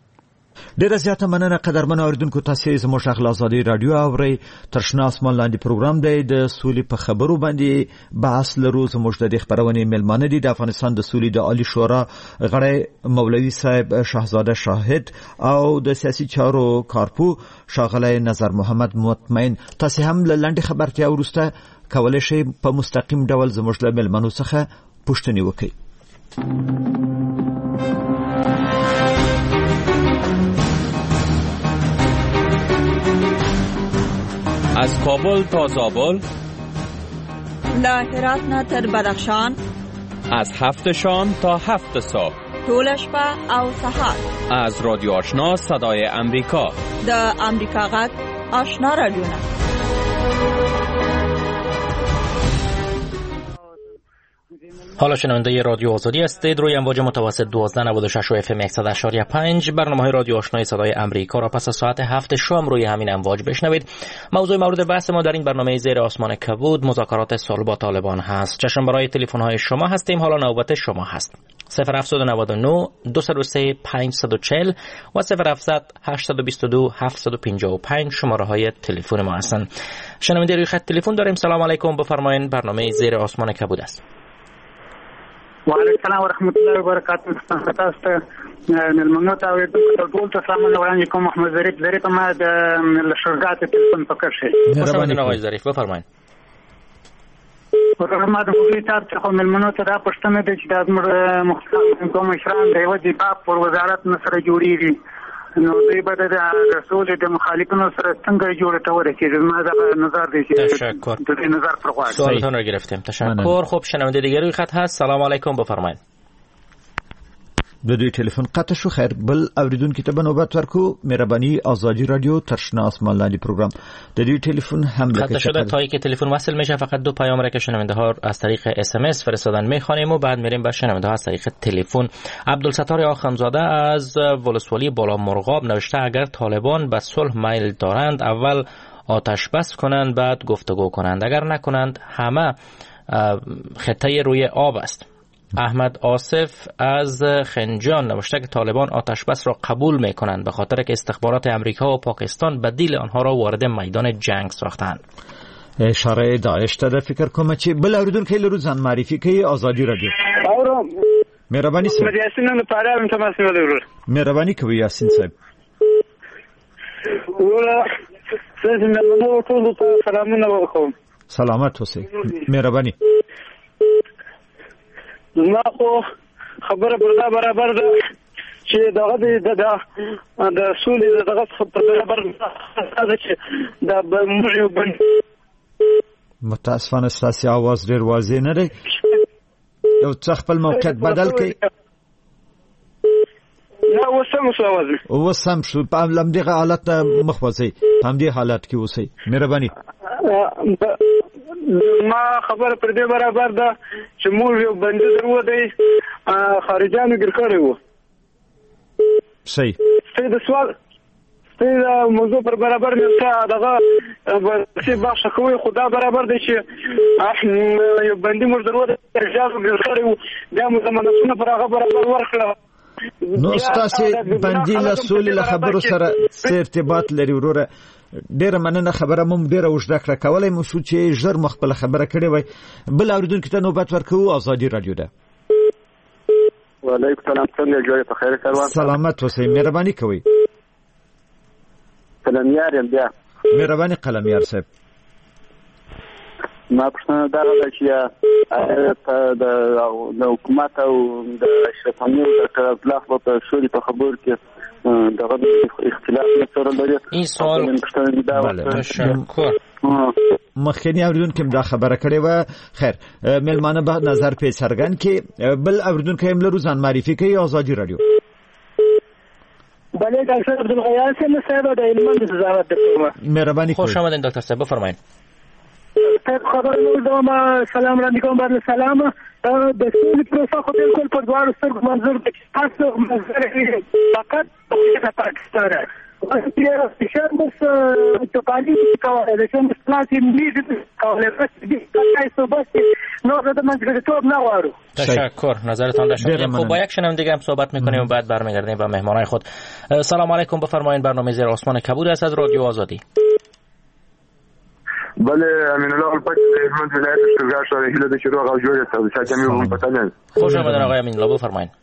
S3: ډیره زیاته مننه قدرمن اوریدونکو تاسو زموږ غلا آزادي رادیو اوري ترشنا اسمان لاندې پروګرام دی د سولې په خبرو باندې بحث لرو. زموږ د خبرونه ملمانه دي د افغانستان د سولې د عالی شورا غړی مولوي صاحب شاهزاده شاهد او د سیاسي چارو کارپو شاغلی نظر محمد مطمئن. تاسو هم لاندې خبرتیا ورسته کولای شئ په مستقیم ډول زموږ له ملمنو څخه پوښتنه وکړئ.
S10: از کابل تا زابل،
S11: له هرات نه تر بدخشان،
S10: از 7 شام تا 7 صبح،
S11: ټول شپه او سهار،
S10: از رادیو آشنا صدای امریکا،
S11: د امریکا غږ آشنا رادیو.
S2: حالا شنونده رادیو آزادی هستید. روی امواج متوسط 1296 و اف ام 100.5 برنامه رادیو آشنای صدای امریکا را پس از ساعت 7 شام روی همین امواج بشنوید. موضوع مورد بحث ما در این برنامه زیر آسمان کبود مذاکرات صلح با طالبان هست. چشم برای تلفن های شما هستیم. حالا نوبت شما هست. 0799 203 540 و 0700 822 755 شماره های تلفن ما هستند. شنونده روی خط تلفن داریم. سلام علیکم، بفرمایید. برنامه زیر آسمان کبود است.
S12: و علیکم السلام و رحمت الله و برکاته. تاسو نلمنو ته ټول ته سلام وړاندې کوم. محمد ظریف ما د لشرګات تلیفون پکړ شي.
S2: مهرباني آقای ظریف بفرمایئ.
S12: ما د موږ ته خو نلمنو ته دا پښتنه د چې د مختلف کوم شران د یو د پر وزارت سره جوړیږي نو دوی به د رسول د مخالفینو سره څنګه جوړه تور چې ما دا نظر دی چې
S2: تشکر.
S12: د نظر پر خوا
S2: سوالتون رو گرفتیم. تشکر. خب شنونده دیگری روی خط هست. سلام علیکم، بفرمایید.
S3: د دوی ټلیفون قطع شو. خیر بل اوریدونکو ته نوبت ورکو. مهرباني آزادی رادیو ترشنا اسمان لاندی پروگرام د دوی ټلیفون هم
S2: قطع شده. تا اینکه تلفن وصل میشه فقط دو پیام را که شنونده ها از طریق اس ام اس فرستادن میخوانیم و بعد میریم به شنونده ها از طریق تلفن. عبدالستار آخمزاده از ولسوالی بالا مرغاب نوشته اگر طالبان به صلح میل دارند اول آتش بس کنند بعد گفتگو کنند، اگر نکنند همه خطه روی آب است. احمد آصف از خنجان نوشته که طالبان آتش بس را قبول می کنند به خاطر که استخبارات امریکا و پاکستان بدیل آنها را وارد میدان جنگ ساختند.
S3: اشاره داعش ته فکر کوم چې بل اوریدونکو له روزان معرفي کوي آزادی رادیو. مهرباني صاحب.
S12: یاسین نن پاره تماس ولر.
S3: مهرباني کوي یاسین صاحب.
S12: ولا څنګه نو ټول ته سلامونه وکړم.
S3: سلامت اوسئ. مهرباني.
S12: زما خو
S13: خبره پر دا برابر ده چې دغه د سولې دغه پر برابر ده چې دا موږ یو بل
S3: متاسفانه ستاسو आवाज ډیر واضح نه دی یو څه خپل موقعیت بدل کړئ
S13: نه وسم
S3: شو په لمدغه حالت مخوځي هم دې حالت کې اوسئ مهرباني
S13: ما خبر پر دې برابر ده چې موږ یو بنده درو دی خارجانو ګر کړی وو
S3: صحیح
S13: د سوال د موضوع پر برابر نه دغه څه بحث کوي خدا برابر دی چې یو بنده موږ درو دی اجازه ګر کړی وو دا مو زمانه پر هغه برابر ورکړه
S3: نو ستاسو بندي له سولې له خبرو سره ارتباط لري وروره ډیره مننه خبره مم ډیره وژده کړه کولای مو شو چې ژر مخبل خبره کړې وای بل اوریدونکو ته نوبت ورکوو ازادي رادیو ده
S14: وعلیکم السلام څنګه جوړه په خیر سره
S3: سلامت اوسئ مهرباني کوئ
S14: قلمیار یم بیا
S3: مهرباني قلمیار صاحب
S14: ما پښتنه دا راځي چې د حکومت او د شفافیت د اطلاق په شوري په خبر کې دغه اختلاف سره لري
S2: این سوال
S3: مخکنی اوریدونکو دا خبره کړې و خیر ملمانه به نظر په سرګن کې بل اوریدونکو هم لرو ځان معرفي کوي ازادي رادیو
S13: بله ډاکټر عبدالغیاث صاحب د علم د وزارت دفتر
S3: مهرباني
S2: خوش آمدید دکتر صاحب بفرمایید
S13: خبر نو سلام علیکم بر سلام د سولې پروسه خو بالکل په دوه سترګو منظور د تاسو منظر فقط د پاکستان شرم ته پالي کوي د شرم پلاټي میډ کوي بس دې تاسو بس نو د منځګړی توب نه وارو
S2: تشکر نظرتان در شما خب با یک شنونده هم صحبت میکنیم و بعد برمیگردیم با مهمانای خود سلام علیکم بفرمایید برنامه زیر آسمان کبود است از رادیو آزادی
S14: بله امین الله الپاک هلمند ولایت شجاع شهر هیله د شروع او جوړه ته چې جمعي هم پتاله
S2: خوش آمدید آقای امین الله بفرمایید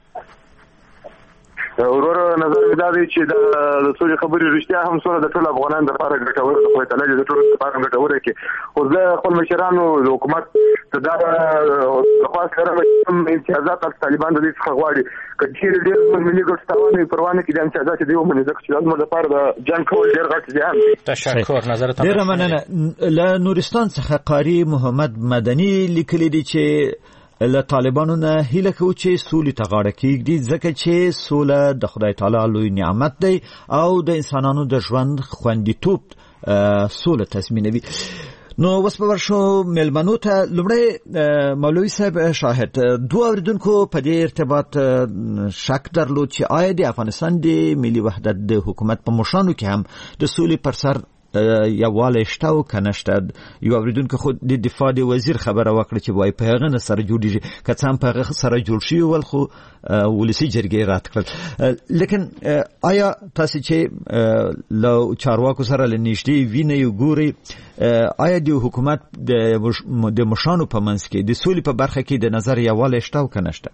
S14: ورور نظر مې دا دی چې د سولې خبرې رښتیا هم سره د ټول افغانانو لپاره ګټور د خو تعالی د ټول لپاره ګټور کې خو زه خپل مشرانو د حکومت ته دا خاص کړم امتیازات طالبان د دې څخه غواړي کچیر ډېر ملي ګټاونه پروانه کې د امتیازات دی ومني ځکه چې موږ لپاره د جنگ کول ډېر غټ ځان
S2: تشکر نظرتان
S3: ډېر مننه له نورستان څخه قاری محمد مدني لیکلی دی چې له طالبانو نه هیله کوي چې سولې ته غاړه کېږدي ځکه چې سوله د خدای تعالی لوی نعمت دی او د انسانانو د ژوند خوندیتوب سوله تضمینوي نو اوس به ورشو ملمنو ته لومړی مولوي صاحب شاهد دوه اوریدونکو په دې ارتباط شک درلود چې آیا د افغانستان د ملي وحدت د حکومت په مشرانو کې هم د سولې پر سر یواله شته او کنهشته یو اوریدونکو خود د دفاع د وزیر خبره وکړه چې وای په هغه سره جوړیږي که څنګه په هغه سره جوړ شي ول خو ولسی جرګې رات کړل لیکن آیا تاسو چې لو چارواکو سره لنیشتي ویني ګوري آیا د حکومت د مشانو په منځ کې د سولې په برخه کې د نظر یواله شته او کنهشته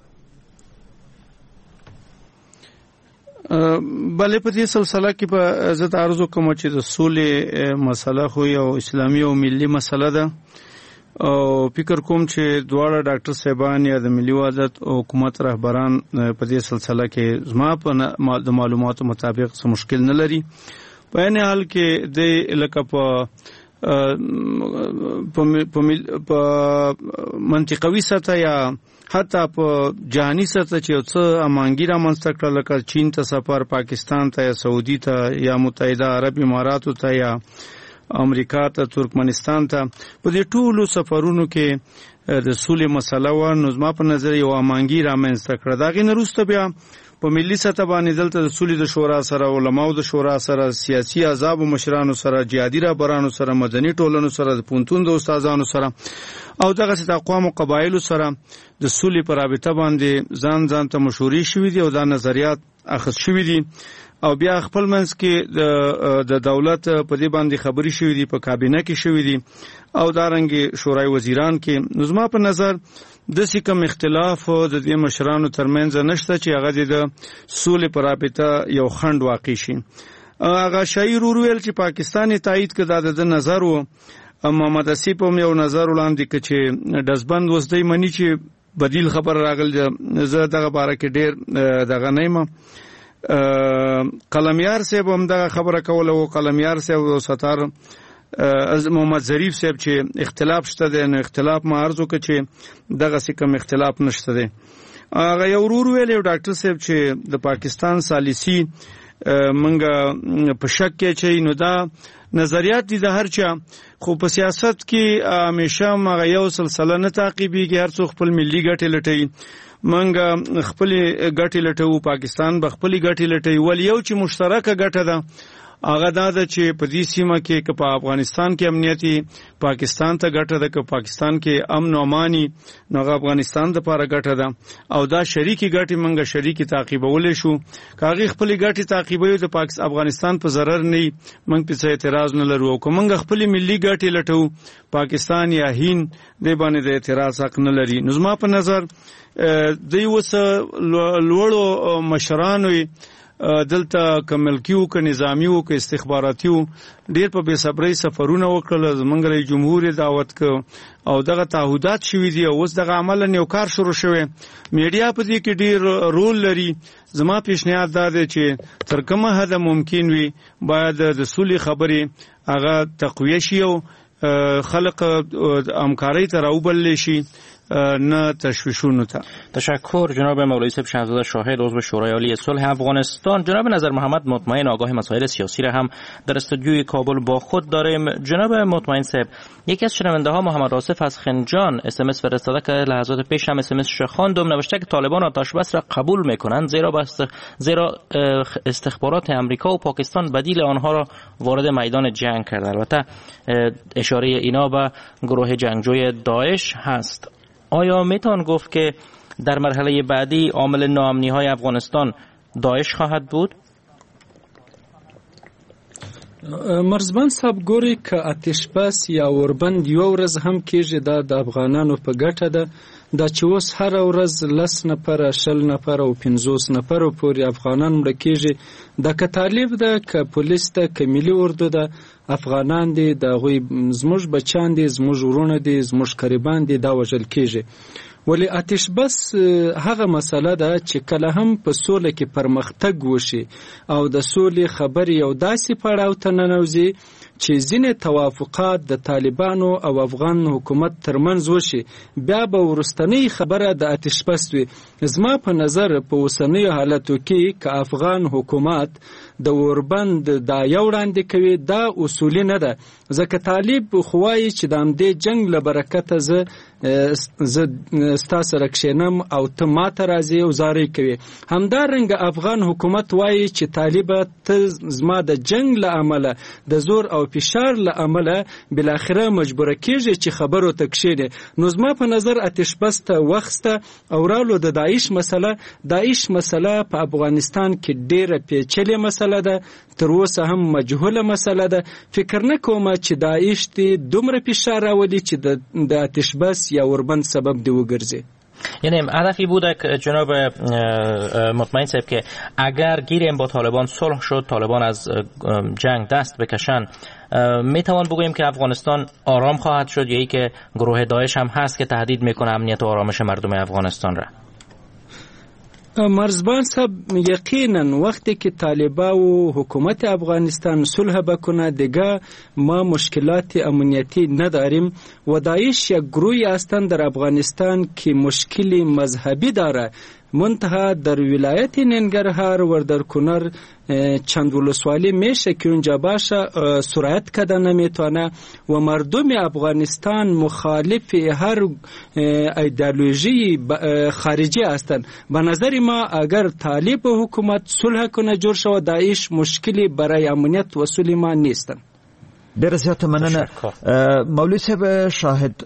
S8: بلې په دې سلسله کې په عزت ارزو کوم چې د سولې مسله خو یو اسلامي او ملي مسله ده او فکر کوم چې دواړه ډاکټر صاحبان یا د ملي وحدت او حکومت رهبران په دې سلسله کې زما په معلوماتو مطابق څه مشکل نه لري په ان حال کې د لکه په منطقوي سطح یا حتی په جهاني سطح چې څه امانګي رامنځته کړل لکه چین ته سفر پاکستان ته یا سعودي ته یا متحده عرب اماراتو ته یا امریکا ته ترکمنستان ته په دې ټولو سفرونو کې د سولې مسله و نو زما په نظر یو امانګي رامنځته کړل دا غي نرسته بیا په ملي سطح باندې دلته د سولې د شورا سره علماو د شورا سره سیاسي احزاب او مشرانو سره جهادي رهبرانو سره مدني ټولنو سره د پونتون د استادانو سره او دغه ست اقوام او قبایل سره د سولې پر رابطه باندې ځان ته مشورې شوې دي او دا نظریات اخذ شوې دي او بیا خپل منځ کې د دولت په دې باندې خبري شوې دي په کابینه کې شوې دي او دارنګي شورای وزیران کې نظم په نظر د سکم اختلاف د دې مشرانو ترمنځ نشته چې هغه د سولې پر رابطه یو خند واقع شي هغه شاعر ورویل چې پاکستاني تایید کړه د نظر و محمد اسیف هم یو نظر وړاندې کړ چې دزبند وسدی منی چې بدیل خبر راغل زه دغه باره کې ډیر دغه نه قلمیار صاحب هم دغه خبره کوله او قلمیار صاحب او ستار از محمد ظریف صاحب چې اختلاف شته دی نو اختلاف ما عرض وکړ چې دغه کوم اختلاف نشته دی. هغه یو ورور ویل ډاکټر صاحب چې د پاکستان سالسي منګه په شک کې چې نو دا نظریات دي د هر چا خو په سیاست کې همیشه مغه یو سلسله نه تعقیبېږي هر څوک خپل ملي ګټې لټوي منګه خپل ګټې لټوو پاکستان به خپل ګټې لټوي ول یو چې مشترکه ګټه ده هغه دا ده چې په دې سیمه کې که په افغانستان کې امنیتي پاکستان ته ګټه ده که پاکستان کې امن او اماني نو افغانستان د لپاره ګټه ده او دا شریکي ګټې منګه شریکي تعقیبولې شو کاغي خپل ګټې تعقیبوي د افغانستان په ضرر نه منګ په اعتراض نه لرو او منګه خپل ملي ګټې لټو پاکستان یا هین د باندې د اعتراض حق نه لري. نو زما په نظر دوی وس لوړو مشرانو دلته کملکیو که نظامیو که استخباراتیو ډیر په بے صبرۍ سفرونه وکړل زمونږ رئیس جمهور دعوت ک او دغه تعهدات شوي دي او اوس دغه عمل یو کار شروع شوی میډیا په دې کې ډیر رول لري. زما پیشنهاد دا دی چې تر کومه حد ممکن وي باید د سولې خبرې هغه تقویه شي او خلق همکارۍ ته راوبللی شي نه تشویشونو ته.
S2: تشکر جناب مولوی صاحب شهزاده شاهد عضو شورای عالی صلح افغانستان. جناب نظر محمد مطمئن آگاه مسائل سیاسی را هم در استودیوی کابل با خود داریم. جناب مطمئن صاحب یکی از شنونده ها محمد آصف از خنجان SMS فرستاده که لحظات پیش هم SMSش خواندم نوشته که طالبان آتش بس را قبول میکنند زیرا استخبارات امریکا و پاکستان بدیل آنها را وارد میدان جنگ کرده. البته اشاره اینا به گروه جنگجوی داعش هست. آیا میتوان گفت که در مرحله بعدی عامل ناامنی های افغانستان داعش خواهد بود؟
S9: مرزبان صاحب ګوري که آتش بس یا اوربند یو ورځ هم کېږي دا د افغانانو په ګټه ده. دا چې اوس هر ورځ 10 نفر 20 نفر او 50 نفر پورې افغانان مړه کېږي دا که طالب ده که پولیس ده که ملي اردو ده افغانان دي د غوي زموږ بچان دي زموږ ورونه دي زموږ قریبان دي دا وژل کېږي. ولی آتش بس هغه مسله ده چې کله هم په سوله کې پرمختګ وشي او د سولې خبرې یو داسې پړاو ته ننوځي چې ځینې توافقات د طالبانو او افغان حکومت ترمنځ وشي بیا به وروستنۍ خبره د آتش بس وي. زما په نظر په اوسنیو حالتو کې که افغان حکومت د اوربند دا یو وړاندې کوي دا اصولي نه ده ځکه طالب خو وایي چې د همدې جنګ له برکته زه ستا سره کښېنم او ته ماته راځې او زارۍ کوي. همدارنګه افغان حکومت وایي چې طالبه ته زما د جنګ له امله د زور او فشار له امله بالاخره مجبوره کېږي چې خبرو ته کښېنې. نو زما په نظر آتش بس ته وخسته او رالو د داعش مسله په افغانستان کې ډېره پیچلې مسله ده تر اوسه هم مجهوله مسله ده. فکر نه کوم چې داعش دې دومره فشار راولي چې د آتش بس یا اوربند سبب دی وګرځي.
S2: یعنی هدفی بوده که جناب مطمئن صاحب که اگر گیریم با طالبان صلح شد طالبان از جنگ دست بکشن میتوان بگوییم که افغانستان آرام خواهد شد یا ای که گروه داعش هم هست که تهدید میکنه امنیت و آرامش مردم افغانستان را؟
S9: مرزبان صاحب یقینا وقتی که طالبا و حکومت افغانستان صلح بکنه دیگه ما مشکلات امنیتی نداریم و داعش یک گروهی هستند در افغانستان که مشکلی مذهبی داره منتها در ولایت ننگرهار و در کنر چند ولسوالی میشه که اونجا باشه سرایت کده نمیتونه و مردم افغانستان مخالف هر ایدئولوژی خارجی هستند. به نظر ما اگر طالب حکومت صلح کنه جور شو داعش مشکلی برای امنیت و سولې ما نیستن.
S3: ډېره زیاته مننه مولوی صاحب شاهد.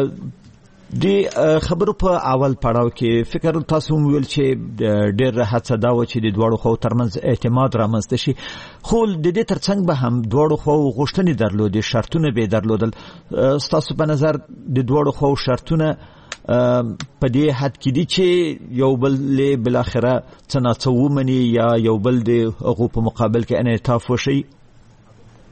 S3: دی خبرو په اول پړاو کې فکر تاسو ویل چې ډېر هڅه دا و چې د دوړو خو ترمنځ اعتماد رامنځته شي خو د دې ترڅنګ به هم دوړو خو غوښتنې درلودې شرطونه به درلودل. تاسو په نظر د دوړو خو شرطونه په دې حد کې دي چې یو بل بل اخره څنګه ومني یا یو بل د هغو په مقابل کې انعطاف وشي؟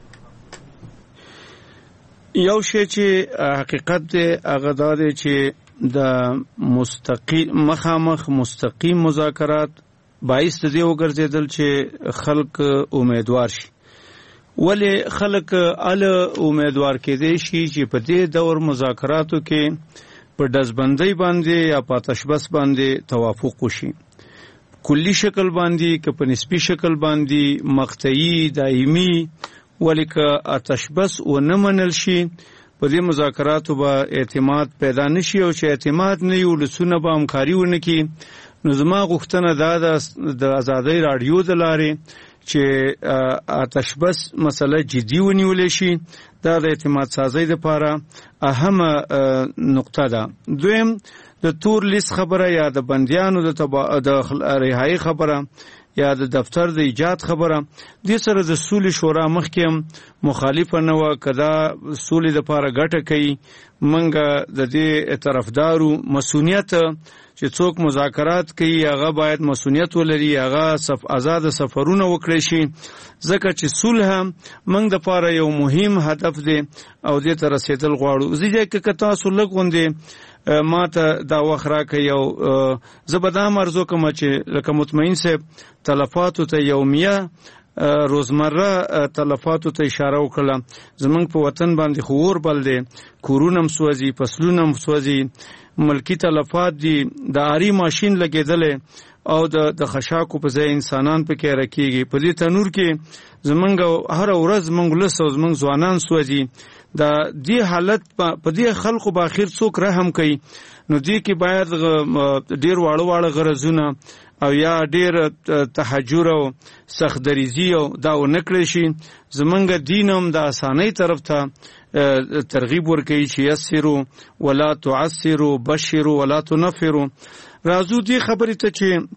S8: یو شی چې حقیقت دی هغه دا دی چې د مخامخ مستقیم مذاکرات باعث دې وګرځیدل چې خلک امیدوار شي. ولې خلک امیدوار کېدای شي چې په دې دور مذاکراتو کې په دزبندۍ باندې یا په تشبث باندې توافق وشي، کلی شکل باندې که په نسبی شکل باندې مقطعي دایمي. ولې که تشبث و نه منل شي په دې مذاکراتو به اعتماد پیدا نشي، او چې اعتماد نه یو لسونه به همکاري ونه کړي. نو زما غوښتنه دا د ازادۍ راډیو د لارې چې تشبث مسله جدي ونیول شي، دا د اعتماد سازۍ لپاره اهمه نقطه ده. دویم د تور لیست خبره یا د بندیانو د رهایی خبره یا د دفتر د ایجاد خبره، دې سره د سولې شورا مخکې مخالفه نه وه که دا سولې دپاره ګټه کوي. منګه د دې طرفدارو مسؤلیت چې څوک مذاکرات کوي هغه باید مسؤلیت ولري، هغه آزاد سفرونه وکړي شي، ځکه چې صلح موږ دپاره یو مهم هدف دی او دې ته رسېدل غواړو. زه که تاسو لږ غوندې ما ته دا وخت راکړئ او زه به دا مرزو کوم چې لکه مطمئن صاحب تلفاتو ته یومیه روزمره تلفاتو ته اشاره وکړه. زمونږ په وطن باندې خو اور بل دی، کورونه هم سوځي، فصلونه هم سوځي، ملکی تلفات دي، د آري ماشین لګېدلی او د خشاکو په ځای انسانان په کې راکېږي. په دې تنور کې زمونږ هره ورځ زمونږ ولس او زمونږ ځوانان سوځي. د دې حالت په دې خلکو به اخر څوک رحم کوي؟ نو دې کې باید ډېر واړه غرضونه او یا ډېر تحجر او سختدریزي او دا ونه کړی شي. زمونږ دین هم د اسانۍ طرف ته ترغیب ورکوي چې یسروا ولا تعسروا بشروا ولا تنفروا. راځو دې خبرې ته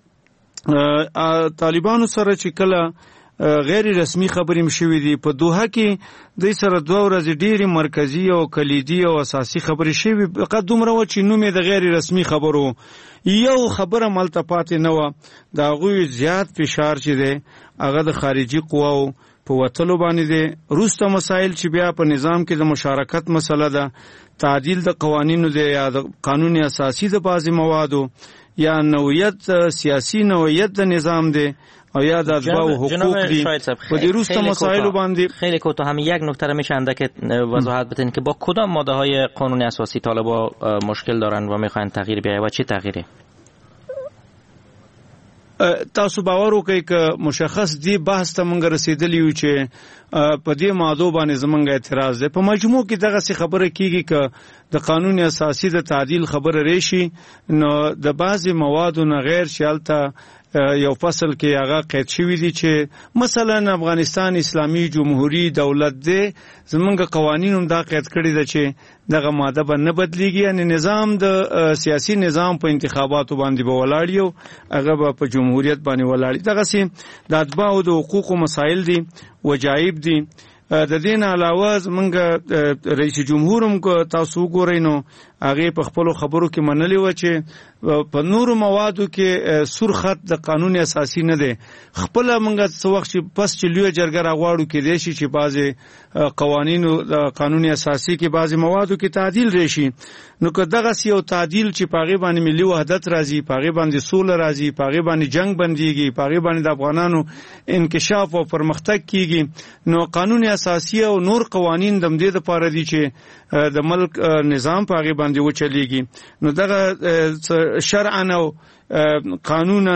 S8: چې طالبانو سره چې کله غیر رسمي خبرې مشوي دي، په دوحه کې دوی سره 2 ورځې ډېرې مرکزي او کلیدي او اساسي خبرې شوي. فقط دومره وه چې نوم یې د غیر رسمي خبرو، یو خبره ملته پاتې نه وه. د هغوی زیات فشار چې دی هغه د خارجي قواو په وتلو باندې دی. وروسته مسایل چې بیا په نظام کې د مشارکت مسله ده، تعدیل د قوانینو دی یا د قانون اساسي د بعضې موادو یا نوعیت سیاسي نوعیت د نظام دی او یا د اتباع و حقوق دی. په دې وروسته مسائلو باندې
S2: خیلی کوتاه هم یک نکته را میشه اندک وضاحت بدین که با کدام ماده های قانون اساسی طالبا مشکل دارن و میخواین تغییر بیایه و چی تغییره؟
S8: تاسو باور وکړئ که مشخص دی بحث ته مونږ رسېدلی یو چې په دې مادو باندې زمونږ اعتراض دی. په مجموع کې دغسې خبره کېږي که د قانون اساسي د تعدیل خبره راشي، نو د بعضې موادو نه غیر چې هلته یو فصل کې هغه قید شوي دي چې مثلا افغانستان اسلامي جمهوری دولت دی، زمونږ قوانین هم دا قید کړي ده چې دغه ماده به نه بدلیږي، یعنی نظام د سیاسي نظام په انتخاباتو باندې به ولاړ یو، هغه به په جمهوریت باندې ولاړ. دغسې د اتباعو د حقوقو مسایل دي، وجایب دي. د دې نه علاوه زمونږ رئیس جمهور هم که تاسو وګورئ نو هغې په خپلو خبرو کې منلې وه چې په نورو موادو کې سور خط د قانون اساسي نه دی. خپله موږ څه وخت چې پس چې لویه جرګه راغواړو کېدای شي چې بعضې قوانینو د قانون اساسي کې بعضې موادو کې تعدیل راشي. نو که دغسې یو تعدیل چې په هغې باندې ملي وحدت راځي، په هغې باندې سوله راځي، په هغې باندې جنګ بندېږي، په هغې باندې د افغانانو انکشاف او پرمختګ کېږي، نو قانون اساسي او نور قوانین د همدې دپاره دي چې د ملک نظام په هغې باندې وچلیږي. نو دغه شرعا او قانونا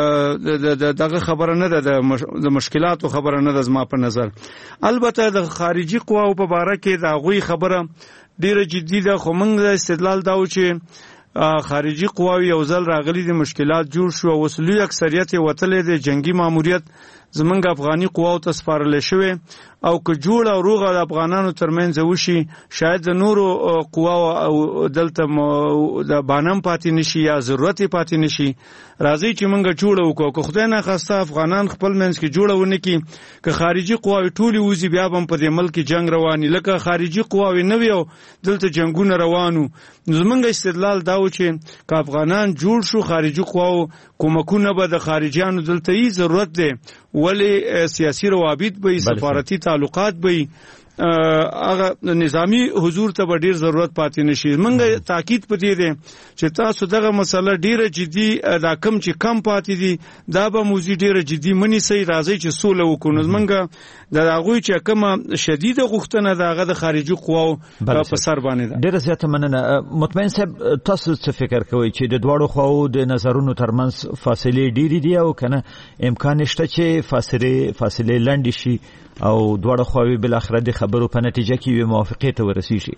S8: دغه خبره نه ده، د مشکلاتو خبره نه ده زما په نظر. البته د خارجي قواو په باره کې د هغوی خبره ډیره جدي ده، خو موږ استدلال دا و چې خارجي قواوې یو ځل راغلي دي، مشکلات جوړ شو او اوس لوی اکثریت یې وتلی دی. جنګي ماموریت زمونږ افغاني قواو ته سپارلی شوی او که جوړ او روغه د افغانانو ترمنځ وشي، شاید د نورو قواو دلته د بانم پاتې نشي یا ضرورت یې پاتې نشي. راځئ چې موږ جوړه وکړو. که خدای ناخواسته افغانان خپل منځ کې جوړه ونه کړي، که خارجي قواوې ټولې وځي، بیا به هم په دې ملک کې جنګ روان وي. لکه خارجي قواوې نه وي او دلته جنګونه روان وو. زمونږ استدلال دا و چې که افغانان جوړ شو، خارجي قواو کومکونه به د خارجیانو دلته یې ضرورت دی، ولی سیاسي روابط به سفارتي تعلقات به هغه نظامی حضور ته ډیر ضرورت پاتې نشي. موږ تاکید پدې دي چې تاسو دغه مسله ډیره جدي دا کم چې کم پاتې دي دا به موضوع ډیره جدي منی سي راځي چې سوله وکړو. موږ د هغه چې کومه شدیده غوښتنه دغه د خارجي قواو په سر باندې ده.
S3: ډیره زیاته مننه. مطمئن صاحب تاسو څه فکر کوئ چې د دواړو خواو د نظرونو ترمنځ فاصلې ډیرې دي او کنه امکان شته چې فاصلې لنډې شي او دواړه خواوې بل اخر د خبرو په نتیجه کې موافقه ته ورسیږي؟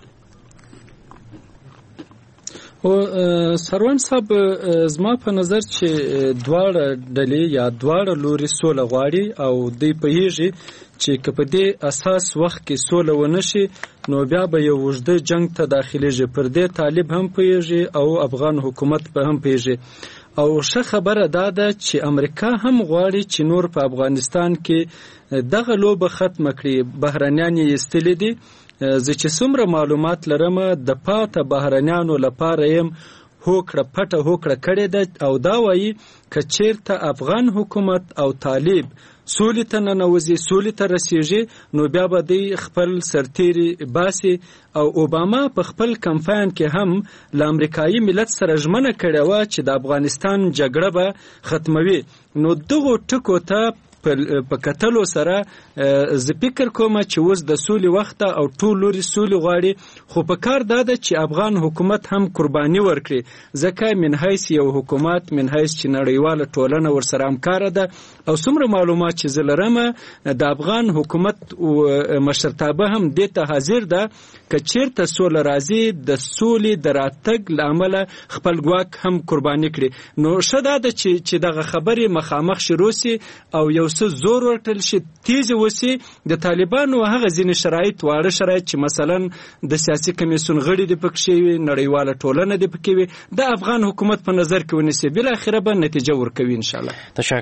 S9: او سروان صاحب زما په نظر چې دواړه ډلې یا دواړه لوري سوله غواړي او دوی پوهیږي چې په دې اساس وخت کې سوله ونشي نو بیا به یو وجده جنگ ته داخليږي. پر دې طالب هم پوهیږي او افغان حکومت په هم پوهیږي. او ښه خبره دا ده چې امریکا هم غواړي چې نور په افغانستان کې دغه لوبه ختمه کړي. بهرنیان یې ایستلي دي. زه چې څومره معلومات لرم د پاته بهرنیانو لپاره يم هوکړه پټه هوکړه کړې ده او دا وایي که چیرته افغان حکومت او طالب سولې ته ننوځي سولې ته رسیږي نو بیا به دوی خپل سرتیري باسي. او اوباما په خپل کمپاین کې هم له امریکایي ملت سره ژمنه کړې وه چې د افغانستان جګړه به ختموي. نو دغو ټکو ته په کتلو سره زه فکر کوم چې اوس د سولې وخت او ټول لوري سولې غواړي. خو په کار دا ده چې افغان حکومت هم قرباني ورکړي ځکه من حیث یو حکومت من حیث چې نړیواله ټولنه ورسره همکاره ده او څومره معلومات چې زه لرم د افغان حکومت مشرتابه هم دې ته حاضر ده که چیرته سوله راځي د سولې د راتګ له امله خپل ګواک هم قرباني کړي. نو ښه دا ده چې دغه خبرې مخامخ شروع سي او یو څه زور ورکړل شي تیزه وسی. د طالبانو هغه ځینې شرایط واړه شرایط چې مثلا د سیاسي کمیسیون غړي د پکښې وي نړیواله ټولنه د پکې وي د افغان حکومت په نظر کې ونیسي بل اخره به نتیجه ورکوي ان شاء الله.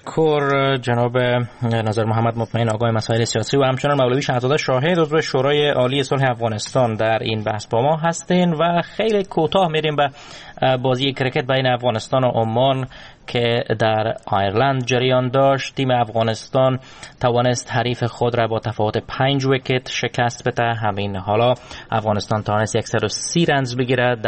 S2: تشکر جناب ناظر محمد مطمئن آگاه مسائل سیاسی و همچنان مولوی شهزاده شاهد عضو شورای عالی صلح افغانستان در این بحث با ما هستین و خیلی کوتاه میریم به بازی کرکت بین افغانستان و عمان که در آیرلند جریان داشت. تیم افغانستان توانست حریف خود را با تفاوت 5 ویکت شکست بده. همین حالا افغانستان توانست 130 رنز بگیرد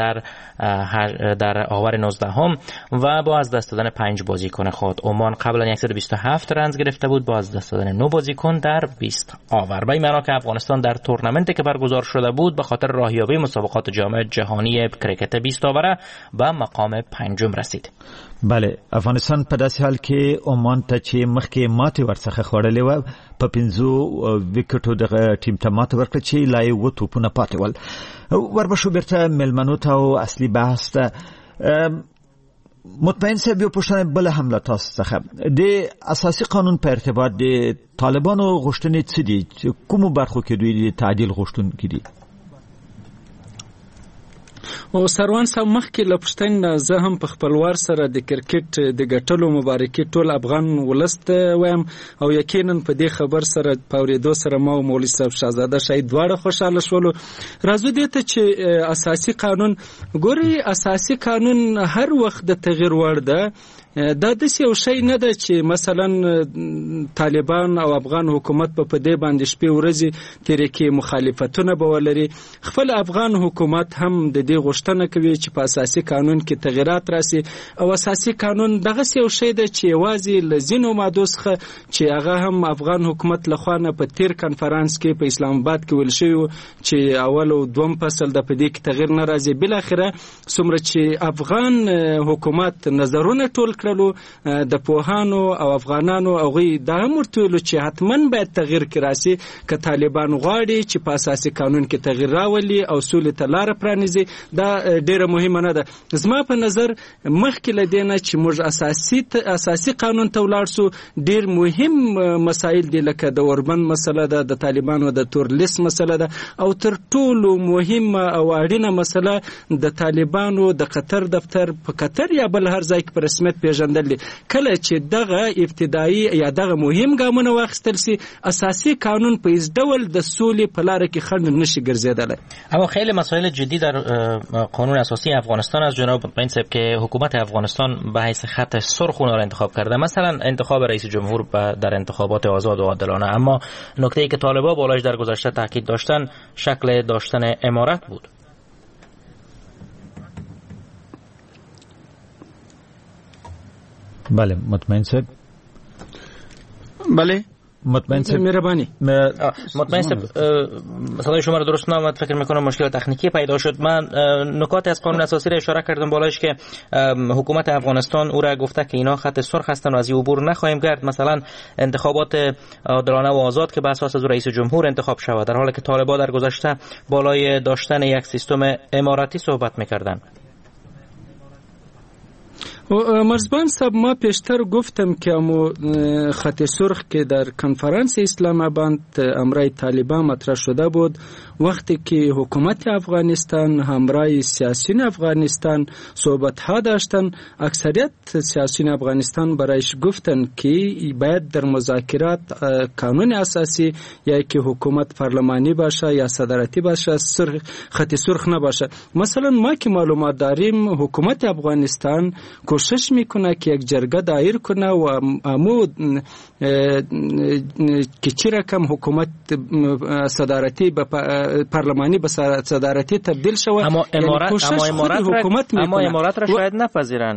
S2: در آور 19 و با از دست دادن 5 بازیکن خود. عمان قبلا 127 رنز گرفته بود با از دست دادن 9 بازیکن در 20 آور. به این معنی که افغانستان در تورنمنتی که برگزار شده بود به خاطر راهیابی مسابقات جام جهانی کرکت 20 آوره به مقام 5 رسید.
S3: بله افغانستان په داسې حال کې عمان ته چې مخکې ماتې ورڅخه خوړلې و په 5 وکټو دغه ټیم ته ماتې ورکړه چې لا یې 2 توپونه پاتې ول. وربشو بیرته ملمنو ته او اصلي بحث ته. مطمئن صاحب یو پوښتنه بل هم له تاسو څخه د اساسي قانون په ارتباط د طالبانو غوښتنې څه دي؟ کومو برخو کې دوی د تعدیل غوښتونکي دي؟
S9: او سروان صاحب مخکې له پوښتنې زه هم په خپلوار سره د کرکټ د ګټلو مبارکي ټول افغان ولس ته وایم او یقینا په دې خبر سره په اورېدو سره ما او مولوي صاحب شهزاده شاید دواړه خوشاله شولو. راځو دې ته چې اساسي قانون ګوري اساسي قانون هر وخت د تغییر وړ ده. دا داسې یو شی نه ده چې مثلا طالبان او افغان حکومت په دې باندې شپې ورځې تیرې کې مخالفتونه به ولري. خپل افغان حکومت هم د دې غوښتنه کوي چې په اساسي قانون کې تغیرات راسي او اساسي قانون دغه یو شی ده چې یوازې له ځینو مادو څخه چې هغه هم افغان حکومت له خوا نه په تیر کنفرانس کې په اسلام آباد کې ویل شوی چې اول او دوم فصل د په دې کې تغیر نه راځي. بل اخره څومره چې افغان حکومت نظرونه ټول کړلو د پوهانو او افغانانو او غي د امرتلو چې حتمن باید تغیر کې راسي که طالبان غواړي چې په اساسي قانون کې تغیر راولي او سولې ته لار پرانیزي. دا ډیره مهمه نه ده. زما په نظر مخکې لدینه چې موږ اساسي قانون ته ولاړ سو ډیر مهم مسایل دي لکه د اوربند مسله ده د طالبانو د تور لیست مسله ده او تر ټولو مهمه او اړینه مسله د طالبانو د قطر دفتر په قطر یا بل هر ځای کې په رسمیت پیژندل. کله چې دغه ابتدایي یا دغه مهم ګامونه واخیستل سي اساسي قانون په هیڅ ډول د سولې په لار کې خنډ نشي ګرځیدلی.
S2: اما خیلی مسائل جدی در قانون اساسی افغانستان از جناب مطمئن صاحب که حکومت افغانستان به حیث خط سرخ اون را انتخاب کرده، مثلا انتخاب رئیس جمهور در انتخابات آزاد و عادلانه، اما نکته‌ای که طالبان بالایش در گذشته تاکید داشتن شکل داشتن امارت بود.
S3: بله مطمئن صاحب.
S8: بله
S3: مطمئن صاحب
S9: مهربانی.
S2: مطمئن صاحب صدای شما رو درست نامد، فکر میکنم مشکل تکنیکی پیدا شد. من نکات از قانون اساسی را اشاره کردم بالایش که حکومت افغانستان او را گفته که اینا خط سرخ هستن و از این عبور نخواهیم کرد، مثلا انتخابات عادلانه و آزاد که به اساس از رئیس جمهور انتخاب شود، در حالی که طالبان در گذشته بالای داشتن یک سیستم اماراتی صحبت میکردن.
S9: مرزبان صاحب، ما پیشتر گفتم که امو خط سرخ که در کنفرانس اسلام آباد امرای طالبان مطرح شده بود، وقتی که حکومت افغانستان همراه سیاسیون افغانستان صحبت ها داشتن، اکثریت سیاسیون افغانستان برایش گفتن که باید در مذاکرات قانون اساسی یا که حکومت پارلمانی باشه یا صدارتی باشه، خط سرخ نباشه. مثلا ما که معلومات داریم حکومت افغانستان کوشش میکنه که یک جرگه دایر کنه و امو که چی رقم حکومت صدارتی به پارلمانی به صدارتی تبدیل شود،
S2: اما امارات را شاید نپذیرن.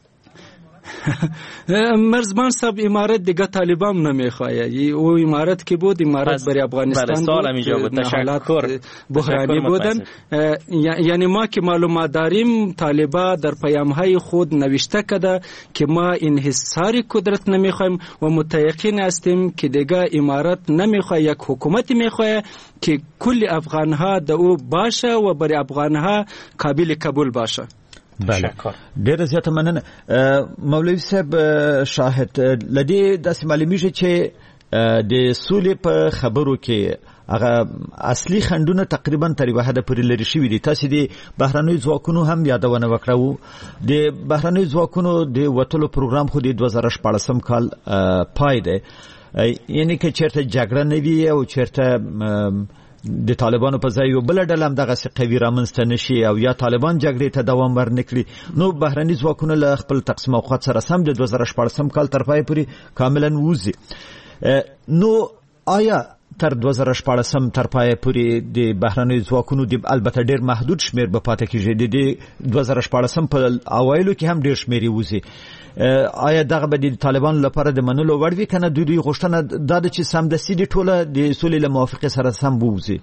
S9: مرزبان صاحب، امارت دیگه طالبان نمیخواه. او امارت که بود امارت برای افغانستان بود، حالات بحرانی بودن. یعنی ما که معلومات داریم طالبان در پیامهای خود نوشته کده که ما انحصار قدرت نمیخوایم و متيقن هستیم که دیگه امارت نمیخواه، یک حکومت میخواه که کل افغانها د او باشه و برای افغانها قابل قبول باشه.
S3: بله ډېر زیاته مننه. مولوي صاحب شاهد لدی داسې معلومیږي چې د سولې په خبرو کې هغه اصلي خنډونه تقریبا تر یوه حده پورې لرې شوي دي. تاسې د بهرنیو ځواکونو هم یادونه وکړه وو. د بهرنیو ځواکونو د وتلو پروګرام خو د 2014 کال پای دی، یعنی که چېرته جګړه نه وي او چېرته د طالبانو په ځای یو بل ډله هم دغسې قوي رامنځته نشي او یا طالبان جګړې ته دوام ورنکړي، نو بهرني ځواکونه له خپل تقسیم اوقات سره سم د 2014 کال تر پایه پورې کاملا ووځي. نو آیا تر 2014 تر پایه پورې د بهرنیو ځواکونو د البته ډېر محدود شمیر به پاتې کېږي، د 2014 په اوایلو کې هم ډېر شمیر یې وځي، آیا دغه به د طالبانو لپاره د منلو وړ وي که نه دوی غوښتنه دا ده چې سمدستي د ټوله د سولې له موافقې سره سم ووځي؟